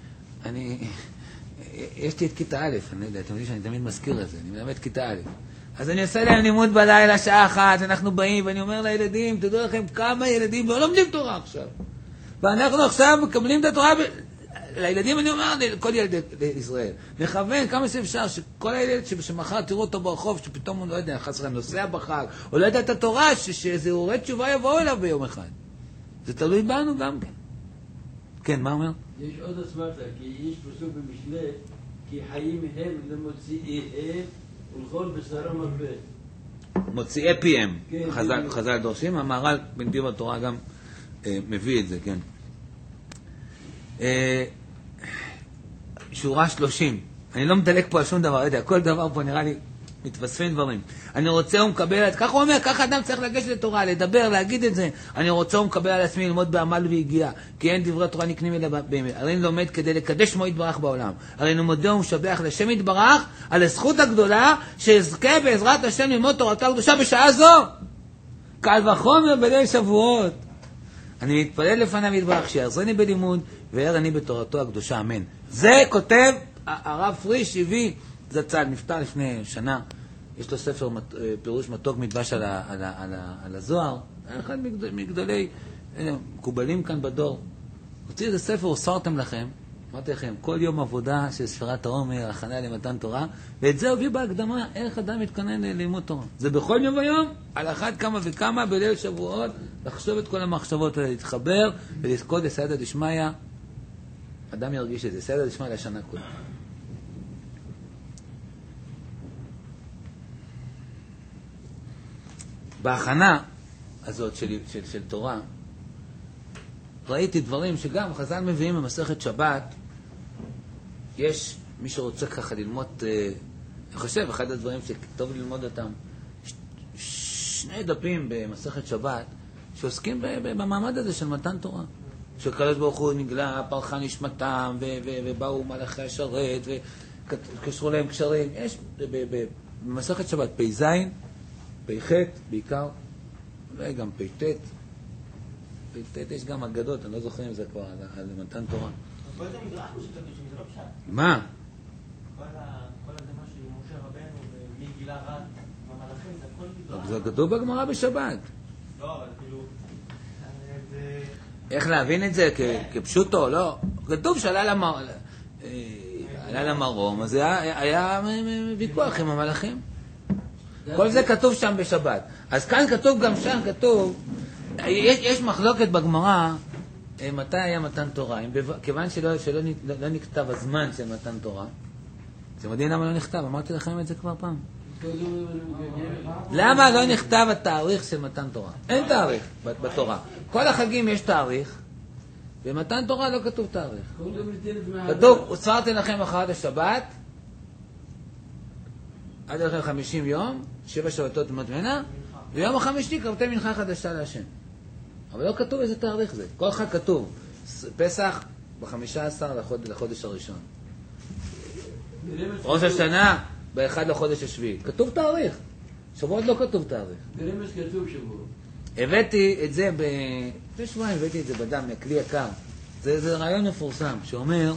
יש לי את כיתה א', אני יודע, אתם יודעים שאני תמיד מזכיר את זה, אני מלמד כיתה א', אז אני עושה להם לימוד בלילה, שעה אחת, אנחנו באים, ואני אומר לילדים, תדעו לכם כמה ילדים לא לומדים תורה עכשיו, ואנחנו עכשיו מקבלים את התורה, לילדים אני אומר, לכל ילד ישראל, נכוון כמה שאפשר, שכל הילד שמחר תראו אותו ברחוב, שפתאום הוא לא יודע, חסר נוסע בחג, או לא יודע את התורה, שזה הורד תשובה יבואו אליו ביום אחד. זה תלוי בנו גם כן. כן, מה אומר? יש עוד הסמרתה, כי יש פסוק במשלי, כי חיים הם למוציאיהם ולכל בשרם הרבה. מוציאי פיהם, כן, חז"ל דורשים, המהר"ל בן ביאור בתורה גם מביא את זה, כן. שורה 30, אני לא מדלק פה על שום דבר, יודע, כל דבר פה נראה לי מתווספים דברים. אני רוצה ומקבל, ככה הוא אומר, ככה אדם צריך לגשת לתורה, לדבר, להגיד את זה. אני רוצה ומקבל על עצמי ללמוד בעמל והגיעה, כי אין דברי תורה נקנים אלא באמת. הרי אני לומד כדי לקדש שמו יתברך בעולם. הרי אני מודה ומשבח לשם יתברך על הזכות הגדולה שאזכה בעזרת השם ללמוד תורתו הקדושה בשעה זו. קל וחומר בליל שבועות. אני מתפלל לפניו יתברך שיעזרני בלימוד ויערני בתורתו הקדושה, אמן. זה כותב הרב פריש הביא זצ"ל, נפטר לפני שנה. יש לו ספר פירוש מתוק מדבש על הזוהר, אחד מגדולי מקובלים כאן בדור. הוציא איזה ספר, הוסרתם לכם, אמרתי לכם, כל יום עבודה של ספירת העומר, הכנה למתן תורה, ואת זה הביא בהקדמה, איך אדם מתכונן ללימוד תורה. זה בכל יום ויום, על אחת כמה וכמה, בליל שבועות, לחשוב את כל המחשבות האלה, להתחבר ולזכות לסייעתא דשמיא. אדם ירגיש את זה, סייעתא דשמיא לשנה כולה. בהכנה הזאת של תורה, ראיתי דברים שגם חז"ל מביאים במסכת שבת. יש מי שרוצה ככה ללמוד, אני חושב, אחד הדברים שטוב ללמוד אותם, שני דפים במסכת שבת שעוסקים במעמד הזה של מתן תורה. שקדוש ברוך הוא נגלה, פרחה נשמתם, ובאו מלאכי השרת, וקשרו להם קשרים. יש במסכת שבת פ"ז, פ"ח בעיקר, אולי גם פ"ט. פ"ט יש גם אגדות, אני לא זוכר אם זה כבר על מתן תורה. אבל זה מדרש פשוט, זה לא פשט. מה? כל הדמה של משה רבנו ומי גילה רד במלאכים, זה הכל מדרש. זה כתוב בגמרא בשבת. לא, אבל כאילו... איך להבין את זה? כפשוטו? לא. כתוב שעלה למרום, אז היה ויכוח עם המלאכים. כל זה כתוב שם בשבת. אז כאן כתוב, גם שם כתוב, יש מחלוקת בגמרא מתי היה מתן תורה. כיוון שלא נכתב הזמן של מתן תורה, אתם יודעים למה לא נכתב? אמרתי לכם את זה כבר פעם. למה לא נכתב התאריך של מתן תורה? אין תאריך בתורה. כל החגים יש תאריך, במתן תורה לא כתוב תאריך. כתוב, וצרתי לכם אחת השבת, עד לכם 50 יום, 7 שבתות מטמנה, ויום החמישי קרבתם מנחה חדשה להשם. אבל לא כתוב איזה תאריך זה. כל אחד כתוב, פסח ב-15 לחודש הראשון. ראש השנה ב-1 לחודש השביעי. כתוב תאריך. שבועות לא כתוב תאריך. תראה מה שכתוב שבועות. הבאתי את זה לפני שבועיים, הבאתי את זה בדם, מכלי יקר. זה רעיון מפורסם, שאומר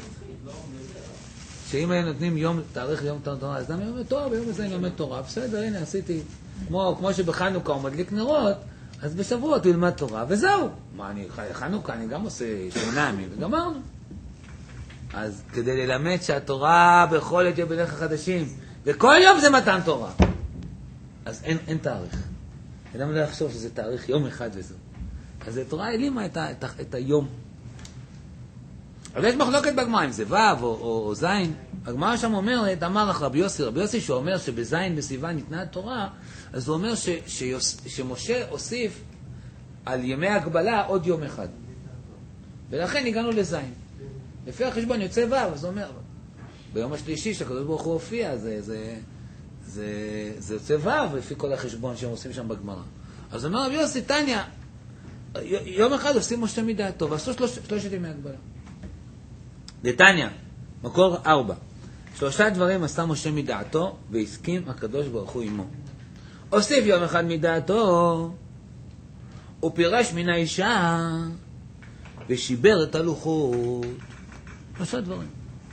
שאם היו נותנים תאריך יום תורה, אז אדם יום תורה, ביום הזה אני לומד תורה. בסדר, הנה עשיתי, כמו שבחנוכה הוא מדליק נרות, אז בשבועות הוא ילמד תורה, וזהו. מה, חנוכה אני גם עושה 8 ימים, וגמרנו. אז כדי ללמד שהתורה בכל עת יהיה בדרך החדשים, וכל יום זה מתן תורה, אז אין תאריך. אדם לא יחשוב שזה תאריך יום אחד וזהו. אז התורה העלימה את היום. אבל יש מחלוקת בגמרא, אם זה ו' או ז'. הגמרא שם אומרת, אמר לך רבי יוסי שאומר שבזין בסיוון ניתנה התורה, אז הוא אומר שמשה הוסיף על ימי הגבלה עוד יום אחד. ולכן הגענו לזין. לפי החשבון יוצא ו', אז הוא אומר, ביום השלישי שהקדוש ברוך הוא הופיע, זה יוצא ו' לפי כל החשבון שהם עושים שם בגמרא. אז אומר רבי יוסי, תניא, יום אחד עושים משה מדעתו, ועשו 3 ימי הגבלה. דתניא, מקור 4. 3 דברים עשה משה מדעתו, והסכים הקדוש ברוך הוא עמו. הוסיף יום אחד מדעתו, הוא פירש מן האישה, ושיבר את הלוחות. 3 דברים.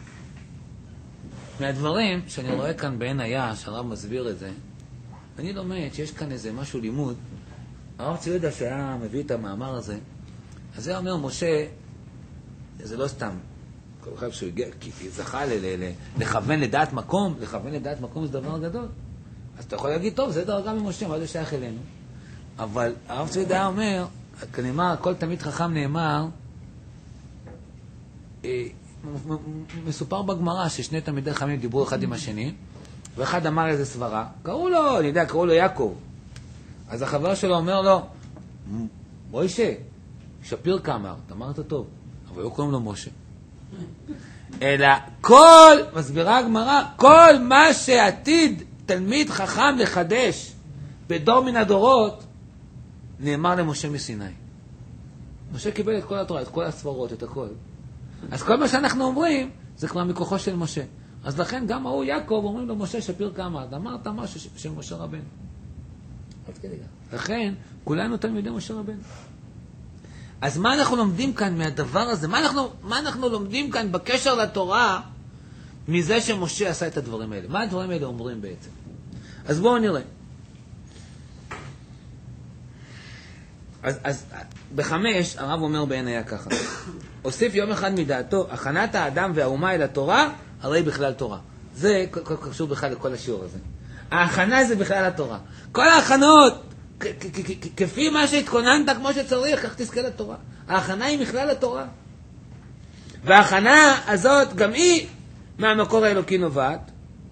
מהדברים שאני רואה כאן בעין היה, שהרב מסביר את זה, אני לומד שיש כאן איזה משהו לימוד. הרב ציודה שהיה מביא את המאמר הזה, אז זה אומר, משה, זה לא סתם, כל אחד שהוא הגיע, כי זכה לכוון לדעת מקום, לכוון לדעת מקום זה דבר גדול. אז אתה יכול להגיד, טוב, זה דרגה ממשה, מה זה שייך אלינו? אבל הרב ציודה אומר, כנאמר, כל תמיד חכם נאמר, מסופר בגמרא ששני תלמידי חכמים דיברו אחד עם השני, ואחד אמר איזה סברה, קראו לו יעקב. אז החבר שלו אומר לו, מוישה, שפיר כאמר, אתה אמרת טוב, אבל לא קוראים לו משה. אלא כל, מסבירה הגמרא, כל מה שעתיד תלמיד חכם לחדש בדור מן הדורות, נאמר למשה מסיני. משה קיבל את כל התורה, את כל הסברות, את הכל. אז כל מה שאנחנו אומרים, זה כבר מכוחו של משה. אז לכן גם ההוא יעקב אומרים לו, משה שפיר כמה, אמרת משהו של משה רבנו. לכן, כולנו תלמידי משה רבנו. אז מה אנחנו לומדים כאן מהדבר הזה? מה אנחנו לומדים כאן בקשר לתורה, מזה שמשה עשה את הדברים האלה? מה הדברים האלה אומרים בעצם? אז בואו נראה. אז בחמש, הרב אומר בעין היה ככה. הוסיף יום אחד מדעתו, הכנת האדם והאומה אל התורה, הרי בכלל תורה. זה קשור בכלל לכל השיעור הזה. ההכנה זה בכלל התורה. כל ההכנות, כפי מה שהתכוננת כמו שצריך, כך תזכה לתורה. ההכנה היא בכלל התורה. וההכנה הזאת, גם היא מהמקור האלוקי נובעת.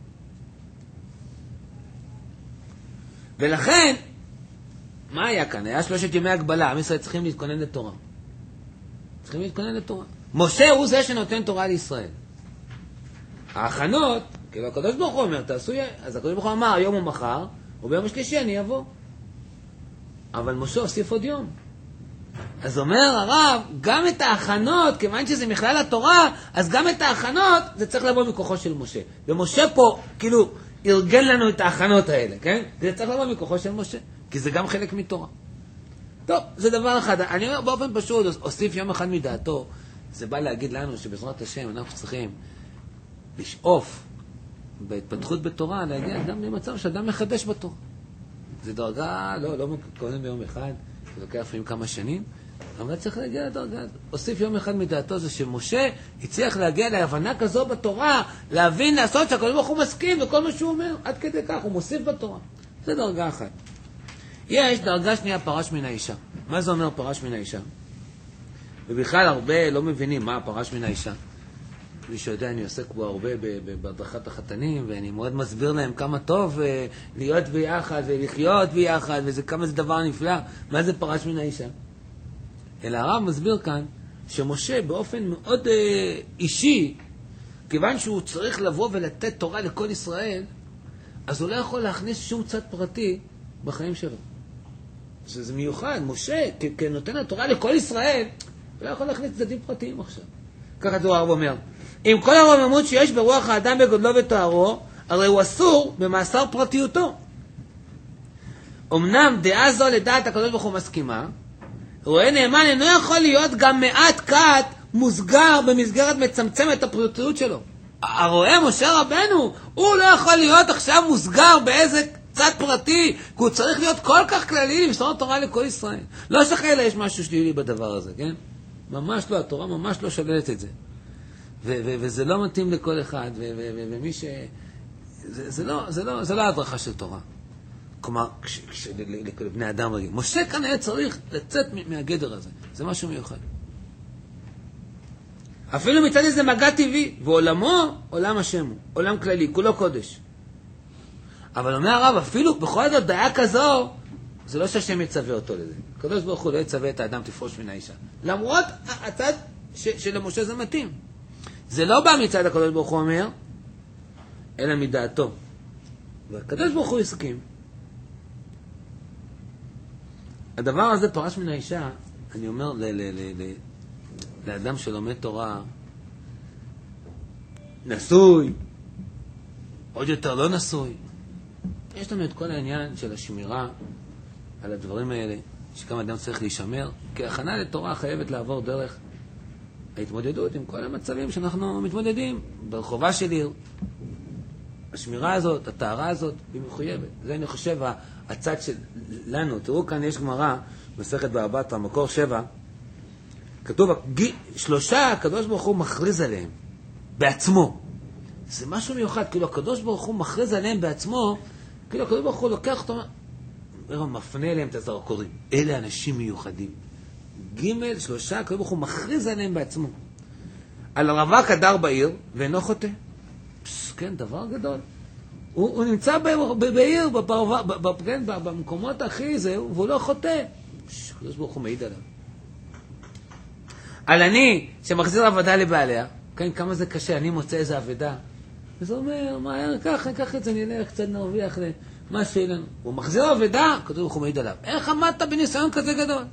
ולכן, מה היה כאן? היה 3 ימי הגבלה, עם ישראל צריכים להתכונן לתורה. צריכים להתכונן לתורה. משה הוא זה שנותן תורה לישראל. ההכנות, כאילו הקדוש ברוך הוא אומר, תעשו, אז הקדוש ברוך הוא אמר, היום או מחר, וביום השלישי אני אבוא. אבל משה הוסיף עוד יום. אז אומר הרב, גם את ההכנות, כיוון שזה מכלל התורה, אז גם את ההכנות, זה צריך לבוא מכוחו של משה. ומשה פה, כאילו, ארגן לנו את ההכנות האלה, כן? זה צריך לבוא מכוחו של משה, כי זה גם חלק מתורה. טוב, זה דבר אחד. אני אומר באופן פשוט, הוסיף יום אחד מדעתו, זה בא להגיד לנו שבעזרת השם אנחנו צריכים לשאוף בהתפתחות בתורה, להגיע גם למצב שאדם מחדש בתורה. זה דרגה, לא מתכונן ביום אחד, זה לוקח לפעמים כמה שנים, אבל צריך להגיע לדרגה. הוסיף יום אחד מדעתו זה שמשה הצליח להגיע להבנה כזו בתורה, להבין, לעשות שהקדוש ברוך הוא מסכים וכל מה שהוא אומר, עד כדי כך, הוא מוסיף בתורה. זה דרגה אחת. יש דרגה שנייה, פרש מן האישה. מה זה אומר פרש מן האישה? ובכלל הרבה לא מבינים מה פרש מן האישה. מי שיודע, אני עוסק בו הרבה בהדרכת החתנים, ואני מאוד מסביר להם כמה טוב להיות ביחד ולחיות ביחד, כמה זה דבר נפלא. מה זה פרש מן האישה? אלא הרב מסביר כאן שמשה באופן מאוד אישי, כיוון שהוא צריך לבוא ולתת תורה לכל ישראל, אז הוא לא יכול להכניס שום צד פרטי בחיים שלו. זה מיוחד, משה, כנותן התורה לכל ישראל, הוא לא יכול להכניס צדדים פרטיים עכשיו. ככה זה הרב אומר. עם כל הרוממות שיש ברוח האדם בגודלו ותוארו, הרי הוא אסור במאסר פרטיותו. אמנם דעה זו לדעת הקדוש ברוך הוא מסכימה, רואה נאמן אינו יכול להיות גם מעט קט מוסגר במסגרת מצמצמת הפרטיות שלו. הרואה משה רבנו, הוא לא יכול להיות עכשיו מוסגר באיזה צד פרטי, כי הוא צריך להיות כל כך כללי למסור תורה לכל ישראל. לא שחיילה יש משהו שלילי בדבר הזה, כן? ממש לא, התורה ממש לא שללת את זה. וזה לא מתאים לכל אחד, ומי ש... זה לא הדרכה של תורה. כלומר, לבני אדם רגיל. משה כאן היה צריך לצאת מהגדר הזה. זה משהו מיוחד. אפילו מצד איזה מגע טבעי, ועולמו, עולם השם הוא. עולם כללי, כולו קודש. אבל אומר הרב, אפילו בכל זאת דעה כזו, זה לא שהשם יצווה אותו לזה. הקדוש ברוך הוא לא יצווה את האדם תפרוש מן האישה. למרות הצד שלמשה זה מתאים. זה לא בא מצד הקדוש ברוך הוא אומר, אלא מדעתו. והקדוש ברוך הוא הסכים. הדבר הזה פרש מן האישה, אני אומר לאדם שלומד תורה, נשוי, עוד יותר לא נשוי. יש לנו את כל העניין של השמירה על הדברים האלה, שגם אדם צריך להישמר, כי הכנה לתורה חייבת לעבור דרך ההתמודדות עם כל המצבים שאנחנו מתמודדים ברחובה של עיר. השמירה הזאת, הטהרה הזאת, היא מחויבת. זה אני חושב הצד שלנו. תראו כאן יש גמרא, מסכת בבא בתרא, מקור 7, כתוב, 3 הקדוש ברוך הוא מכריז עליהם, בעצמו. זה משהו מיוחד, כאילו הקדוש ברוך הוא מכריז עליהם בעצמו, כאילו הקדוש ברוך הוא לוקח אותו, מפנה אליהם את הזרקורים. אלה אנשים מיוחדים. 3 הקדוש ברוך הוא מכריז עליהם בעצמו. על רווק הדר בעיר, ואינו חוטא. כן, דבר גדול. הוא נמצא בעיר, במקומות הכי זהו, והוא לא חוטא. הקדוש ברוך הוא מעיד עליו. על אני שמחזיר עבודה לבעליה, כן, כמה זה קשה, אני מוצא איזה אבדה. אז הוא אומר, מה, קח את זה, נלך, קצת נרוויח מה שיהיה לנו. הוא מחזיר אבדה, כתוב הוא מעיד עליו. איך עמדת בניסיון כזה גדול?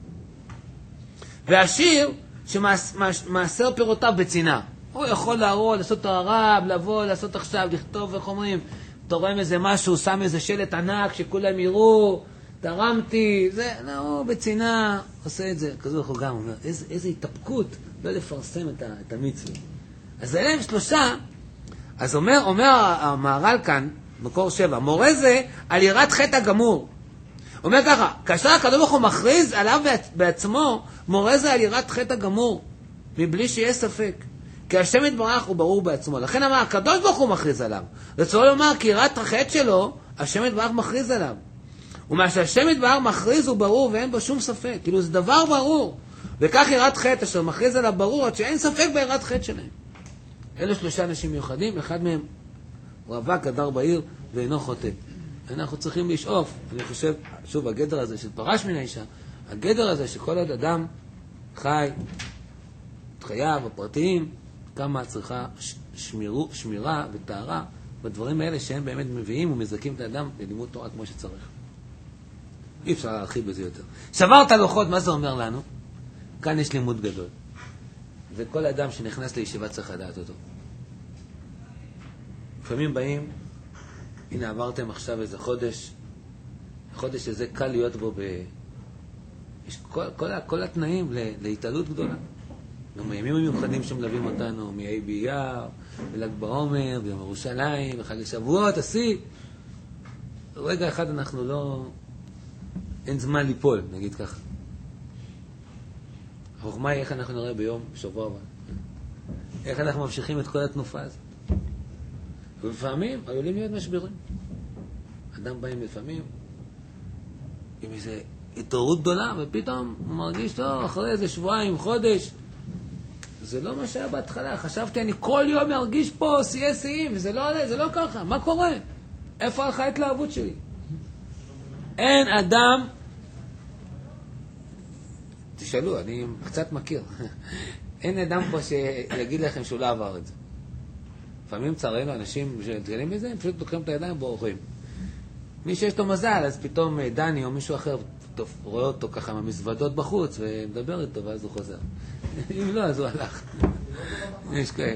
והשיר שמעשר פירותיו בצינה. הוא יכול להראות, לעשות את הרב, לבוא, לעשות עכשיו, לכתוב, איך אומרים, תורם איזה משהו, שם איזה שלט ענק שכולם יראו, תרמתי, זה, לא, הוא בצינה עושה את זה. כזו הוא גם אומר, איזה התאפקות לא לפרסם את המצווה. אז אלה הם שלושה, אז אומר המהר"ל כאן, מקור 7, מורה זה על יראת חטא הגמור. אומר ככה, כאשר הקדוש ברוך הוא מכריז עליו בעצמו, מורה זה על יראת חטא הגמור, מבלי שיהיה ספק. כי השם יתברך הוא ברור בעצמו. לכן אמר, הקדוש ברוך הוא מכריז עליו. רצוי לומר, כי יראת החטא שלו, השם יתברך מכריז עליו. ומה שהשם יתברך מכריז הוא ברור ואין בו שום ספק. כאילו זה דבר ברור. וכך יראת חטא אשר מכריז עליו ברור, עד שאין ספק ביראת חטא שלהם. אלו שלושה אנשים מיוחדים, אחד מהם רווק גדר בעיר ואינו חוטא. אנחנו צריכים לשאוף, אני חושב, שוב, הגדר הזה של פרש מן האישה, הגדר הזה שכל עוד אדם חי את חייו הפרטיים, כמה צריכה שמירה וטהרה בדברים האלה שהם באמת מביאים ומזכים את האדם ללימוד תורה כמו שצריך. אי אפשר להרחיב בזה יותר. שברת לוחות, מה זה אומר לנו? כאן יש לימוד גדול. וכל אדם שנכנס לישיבה צריך לדעת אותו. לפעמים באים, הנה עברתם עכשיו איזה חודש, החודש הזה קל להיות בו יש כל התנאים להתעלות גדולה. גם הימים המיוחדים שמלווים אותנו, מה' באייר, ול"ג בעומר, ביום ירושלים, וחג השבועות, השיא. רגע אחד אנחנו לא... אין זמן ליפול, נגיד ככה. החוכמה היא איך אנחנו נראה ביום, בשבוע הבא. איך אנחנו ממשיכים את כל התנופה הזאת. ולפעמים עלולים להיות משברים. אדם באים לפעמים עם איזו התעוררות גדולה, ופתאום הוא מרגיש טוב, אחרי איזה שבועיים, חודש. זה לא מה שהיה בהתחלה. חשבתי, אני כל יום ארגיש פה שיאים, וזה לא ככה. מה קורה? איפה הלכה ההתלהבות שלי? אין אדם... תשאלו, אני קצת מכיר. אין אדם פה שיגיד לכם שהוא לא עבר את זה. לפעמים צערנו אנשים שתגלים בזה, הם פשוט לוקחים את הידיים ובורחים. מי שיש לו מזל, אז פתאום דני או מישהו אחר רואה אותו ככה עם המזוודות בחוץ ומדבר איתו ואז הוא חוזר. אם לא, אז הוא הלך. יש כאלה.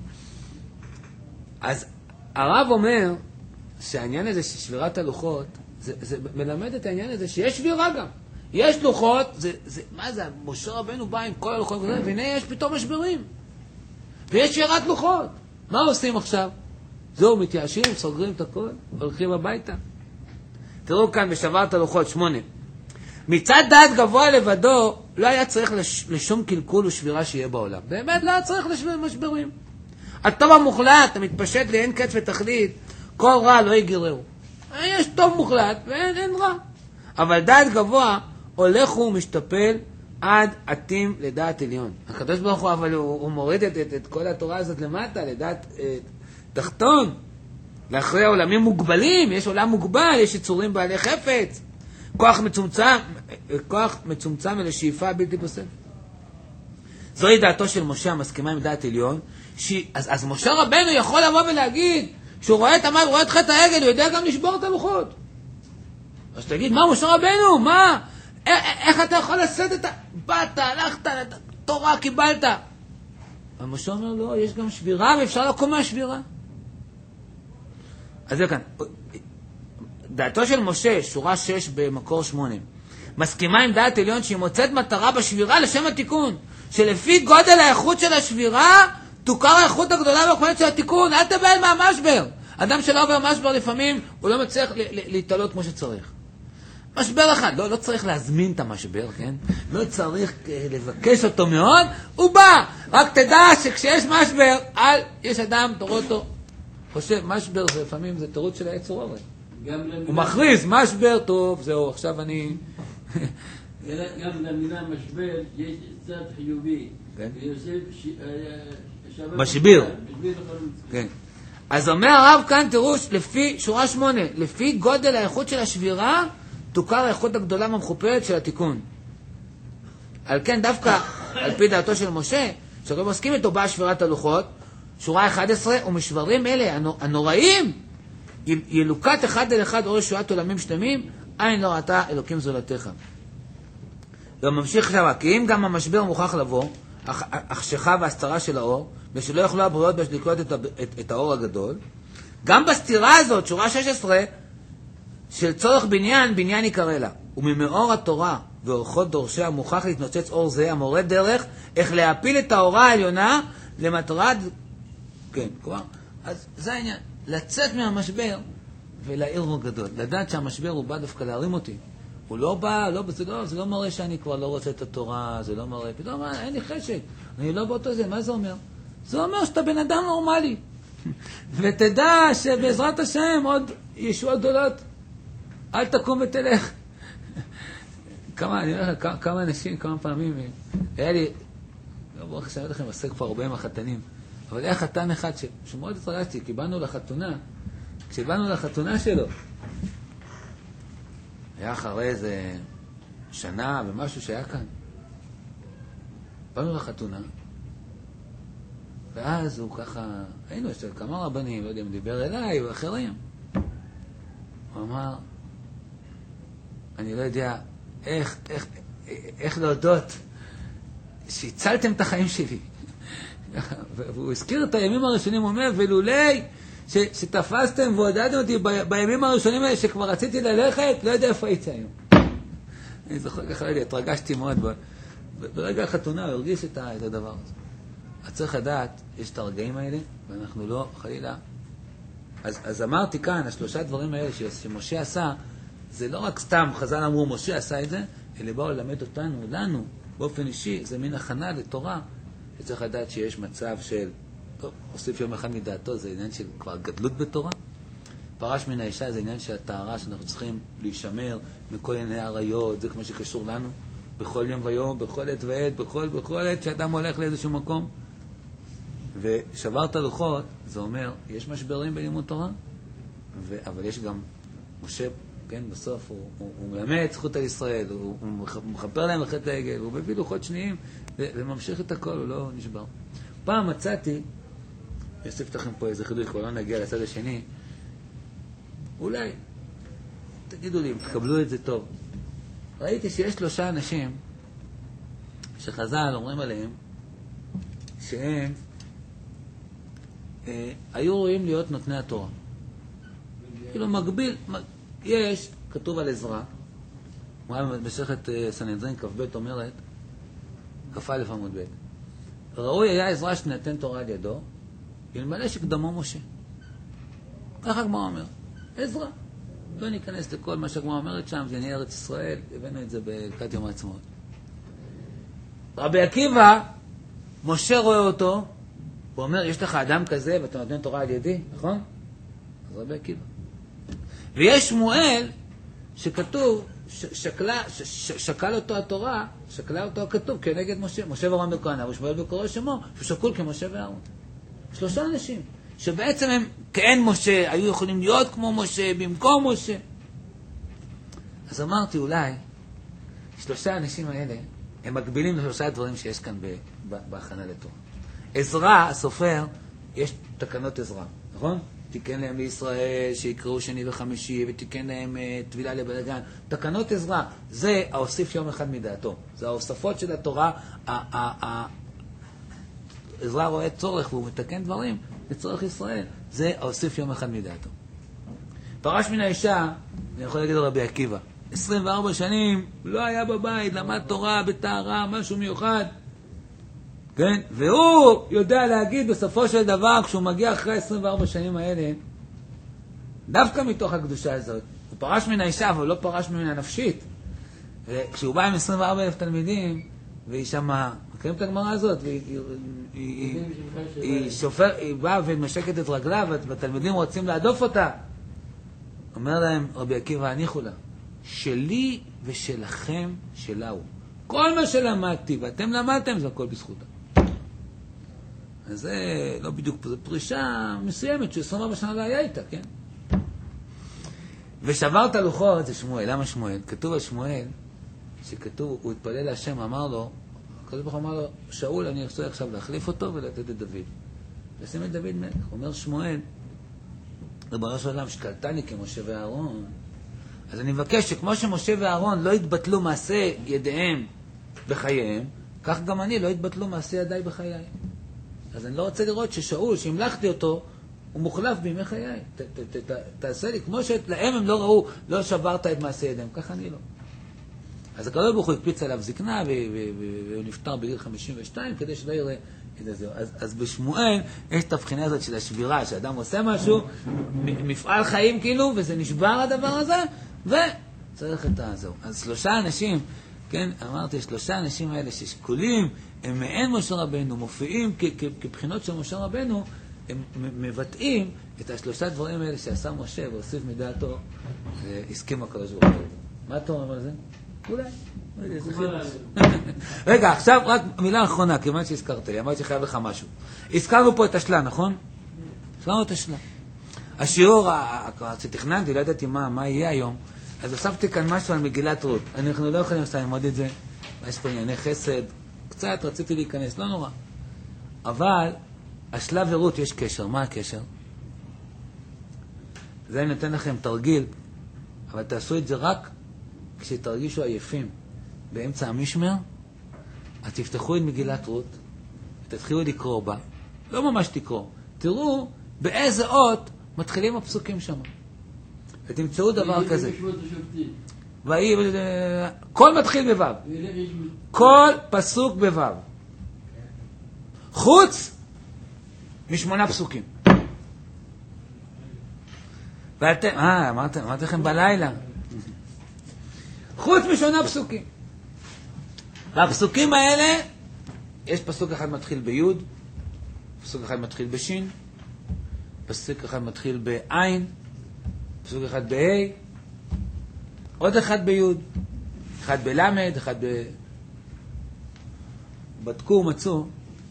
אז הרב אומר שהעניין הזה של שבירת הלוחות, זה מלמד את העניין הזה שיש שבירה גם. יש לוחות, מה זה? משה רבנו בא עם כל הלוחות, והנה יש פתאום משברים. ויש שבירת לוחות. מה עושים עכשיו? זהו, מתייאשים, סוגרים את הכל, הולכים הביתה. תראו כאן בשברת הלוחות 8. מצד דעת גבוה לבדו, לא היה צריך לשום קלקול ושבירה שיהיה בעולם. באמת לא היה צריך משברים. הטוב המוחלט, המתפשט לאין קץ ותכלית, כל רע לא יגררו. יש טוב מוחלט ואין רע. אבל דעת גבוה הולך ומשתפל עד עתים לדעת עליון. הקדוש ברוך הוא, אבל הוא מוריד את כל התורה הזאת למטה, לדעת תחתון. לאחרי העולמים מוגבלים, יש עולם מוגבל, יש יצורים בעלי חפץ. כוח מצומצם ולשאיפה בלתי פוסק. זוהי דעתו של משה המסכימה עם דעת עליון, אז משה רבנו יכול לבוא ולהגיד, כשהוא רואה את המים, רואה את חטא העגל, הוא יודע גם לשבור את הלוחות. אז תגיד, מה משה רבנו? מה? איך אתה יכול לשאת את באת, הלכת, תורה קיבלת. אבל משה אומר, לא, יש גם שבירה, ואפשר לקום מהשבירה. אז זה כאן. דעתו של משה, שורה 6 במקור 8, מסכימה עם דעת עליון שהיא מוצאת מטרה בשבירה לשם התיקון, שלפי גודל האיכות של השבירה, תוכר האיכות הגדולה והכוונת של התיקון. אל תבהל מהמשבר. אדם שלא עובר משבר לפעמים, הוא לא מצליח להתעלות כמו שצריך. משבר אחד, לא צריך להזמין את המשבר, כן? לא צריך לבקש אותו מאוד, הוא בא. רק תדע שכשיש משבר, יש אדם, תראו אותו, חושב, משבר זה לפעמים זה תירוץ של היצור הרע. הוא מכריז, משבר טוב, זהו, עכשיו אני... גם למילה משבר יש צד חיובי. משביר. כן. אז אומר הרב כאן, תראו, לפי שורה 8, לפי גודל האיכות של השבירה, תוכר האיכות הגדולה והמכופלת של התיקון. על כן דווקא, על פי דעתו של משה, כשאתם עוסקים איתו באה שבירת הלוחות, שורה 11, ומשברים אלה הנוראים, ילוקט אחד אל אחד אור ישועת עולמים שלמים, אין לא ראתה אלוקים זולתך. וממשיך עכשיו, כי אם גם המשבר מוכרח לבוא, החשיכה והסתרה של האור, ושלא יוכלו הבריאות בשליקות את האור הגדול, גם בסתירה הזאת, שורה 16, של צורך בניין יקרא לה. וממאור התורה ואורחות דורשיה מוכרח להתנוצץ אור זה, המורה דרך, איך להפיל את האורה העליונה למטרת... כן, כבר. אז זה העניין. לצאת מהמשבר ולהעיר אור גדול. לדעת שהמשבר הוא בא דווקא להרים אותי. הוא לא בא, זה לא מראה שאני כבר לא רוצה את התורה, זה לא מראה, פתאום אין לי חשק, אני לא באותו זה, מה זה אומר? זה אומר שאתה בן אדם נורמלי. ותדע שבעזרת השם עוד ישועות גדולות, אל תקום ותלך. אני אומר לך, כמה אנשים, כמה פעמים, היה לי, לא ברוך שאני יודעת לכם, עסק כבר הרבה עם החתנים, אבל היה חתן אחד שמאוד התרגשתי, כי כשבאנו לחתונה שלו, היה אחרי איזה שנה ומשהו שהיה כאן. באנו לחתונה, ואז הוא ככה, היינו אצל כמה רבנים, לא יודע אם דיבר אליי ואחרים. הוא אמר, אני לא יודע איך להודות שהצלתם את החיים שלי. והוא הזכיר את הימים הראשונים, הוא אומר, ולולי שתפסתם ועודדתם אותי בימים הראשונים האלה שכבר רציתי ללכת, לא יודע איפה הייתי היום. אני זוכר ככה, התרגשתי מאוד. ברגע החתונה הוא הרגיש את הדבר הזה. אז צריך לדעת, יש את הרגעים האלה, ואנחנו לא, חלילה. אז אמרתי כאן, השלושה דברים האלה שמשה עשה, זה לא רק סתם, חז"ל אמרו, משה עשה את זה, אלא באו ללמד אותנו, לנו, באופן אישי, זה מין הכנה לתורה, וצריך לדעת שיש מצב של, טוב, הוסיף יום אחד מדעתו, זה עניין של כבר גדלות בתורה. פרש מן האישה זה עניין של הטהרה, שאנחנו צריכים להישמר מכל עיני עריות, זה כמו שקשור לנו, בכל יום ויום, בכל עת ועת, בכל עת שאדם הולך לאיזשהו מקום. ושברת לוחות, זה אומר, יש משברים בלימוד תורה, אבל יש גם, משה, כן, בסוף הוא מלמד זכות על ישראל, הוא מחפר להם לחטא העגל, הוא מביא לוחות שניים, וממשיך את הכל, הוא לא נשבר. פעם מצאתי, אוסיף לכם פה איזה חידוש, כבר לא נגיע לצד השני, אולי, תגידו לי, תקבלו את זה טוב. ראיתי שיש 3 אנשים שחז"ל אומרים עליהם שהם היו רואים להיות נותני התורה. כאילו מקביל, יש, כתוב על עזרא, בשכת סנהדרין כ"ב אומרת, כ"א עמוד ב', ראוי היה עזרא שנתן תורה על ידו, אלמלא שקדמו משה. ככה הגמרא אומר, עזרא. לא ניכנס לכל מה שהגמרא אומרת שם, זה נהיה ארץ ישראל, הבאנו את זה בברכת יום העצמאות. רבי עקיבא, משה רואה אותו, הוא אומר, יש לך אדם כזה ואתה נותן תורה על ידי, נכון? אז רבי עקיבא. ויש שמואל שכתוב, שקל אותו התורה, שקלה אותו הכתוב כנגד משה. משה ואהרון בכהונה, ושמואל בקורא שמו, ששקול כמשה ואהרון. 3 אנשים, שבעצם הם כאין משה, היו יכולים להיות כמו משה, במקום משה. אז אמרתי, אולי, 3 האנשים האלה, הם מקבילים ל3 הדברים שיש כאן בהכנה לתורה. עזרא, הסופר, יש תקנות עזרא, נכון? תיקן להם לישראל שיקראו שני וחמישי, ותיקן להם טבילה לבלגן. תקנות עזרא, זה ההוסיף יום אחד מדעתו. זה ההוספות של התורה. עזרא רואה צורך והוא מתקן דברים לצורך ישראל. זה ההוסיף יום אחד מדעתו. פרש מן האישה, אני יכול להגיד לרבי עקיבא, 24 שנים לא היה בבית, למד תורה בטהרה, משהו מיוחד. כן? והוא יודע להגיד בסופו של דבר, כשהוא מגיע אחרי 24 שנים האלה, דווקא מתוך הקדושה הזאת, הוא פרש מן האישה, אבל לא פרש מן הנפשית. וכשהוא בא עם 24,000 תלמידים, והיא שמה, מכירים את הגמרא הזאת? היא באה ומשקת את רגליו, והתלמידים רוצים להדוף אותה. אומר להם, רבי עקיבא, הניחו לה, שלי ושלכם שלה הוא. כל מה שלמדתי, ואתם למדתם, זה הכל בזכותה. אז זה לא בדיוק, זו פרישה מסוימת ש24 שנה לא היה איתה, כן? ושברת לוחות, זה שמואל. למה שמואל? כתוב על שמואל, שכתוב, הוא התפלל להשם, אמר לו, הקדוש ברוך הוא אמר לו, שאול, אני רוצה עכשיו להחליף אותו ולתת את דוד. לשים את דוד מלך. אומר שמואל, ריבונו של עולם, שקלטני כמשה ואהרון, אז אני מבקש שכמו שמשה ואהרון לא יתבטלו מעשה ידיהם בחייהם, כך גם אני לא יתבטלו מעשה ידיי בחיי. אז אני לא רוצה לראות ששאול, שהמלכתי אותו, הוא מוחלף בימי חיי. תעשה לי, כמו שלהם הם לא ראו, לא שברת את מעשה ידיהם, כך אני לא. אז הקדוש ברוך הוא הקפיץ עליו זקנה, והוא נפטר בגיל 52, כדי שלא יראה את זה. אז בשמואל יש את הבחינה הזאת של השבירה, שאדם עושה משהו, מפעל חיים כאילו, וזה נשבר הדבר הזה, וצריך את הזהו. אז 3 אנשים, כן, אמרתי, 3 אנשים האלה ששקולים, הם מעין משה רבנו, מופיעים כבחינות של משה רבנו, הם מבטאים את 3 דברים האלה שעשה משה והוסיף מדעתו, והסכים הקדוש ברוך הוא. מה אתה אומר על זה? אולי. רגע, עכשיו רק מילה אחרונה, כיוון שהזכרת לי, אמרתי שחייב לך משהו. הזכרנו פה את השלה, נכון? הזכרנו את השלה. השיעור, שתכננתי, לא ידעתי מה יהיה היום, אז הוספתי כאן משהו על מגילת רות. אנחנו לא יכולים ללמוד את זה, יש פה ענייני חסד, קצת רציתי להיכנס, לא נורא. אבל השלה ורות יש קשר. מה הקשר? זה אני נותן לכם תרגיל, אבל תעשו את זה רק כשתרגישו עייפים באמצע המשמר, אז תפתחו את מגילת רות, ותתחילו לקרוא בה, לא ממש תקרוא, תראו באיזה אות מתחילים הפסוקים שם. ותמצאו דבר כזה. כל מתחיל בוו. כל פסוק בוו. חוץ מ8 פסוקים. ואתם, אמרתי לכם בלילה. חוץ מ8 פסוקים. והפסוקים האלה, יש פסוק אחד מתחיל ביוד, פסוק אחד מתחיל בשין, פסוק אחד מתחיל בעין, פסוק אחד בהי, עוד אחד ביוד, אחד בלמד, אחד בדקו ומצאו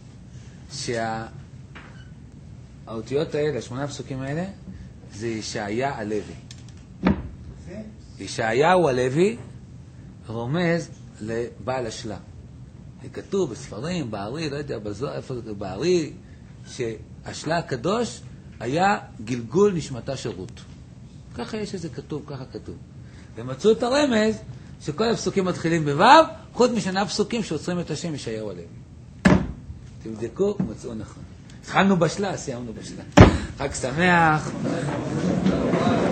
שהאותיות האלה, 8 הפסוקים האלה, זה ישעיה הלוי. ישעיהו הלוי רומז לבעל השלה. זה כתוב בספרים, בארי, לא יודע, בזוהר, איפה זה, בארי, שהשלה הקדוש היה גלגול נשמתה של רות. ככה יש איזה כתוב, ככה כתוב. ומצאו את הרמז שכל הפסוקים מתחילים בוו, חוץ מ8 פסוקים שעוצרים את השם ישעיהו הלוי. תבדקו, מצאו נכון. התחלנו בשלה, סיימנו בשלה. חג שמח.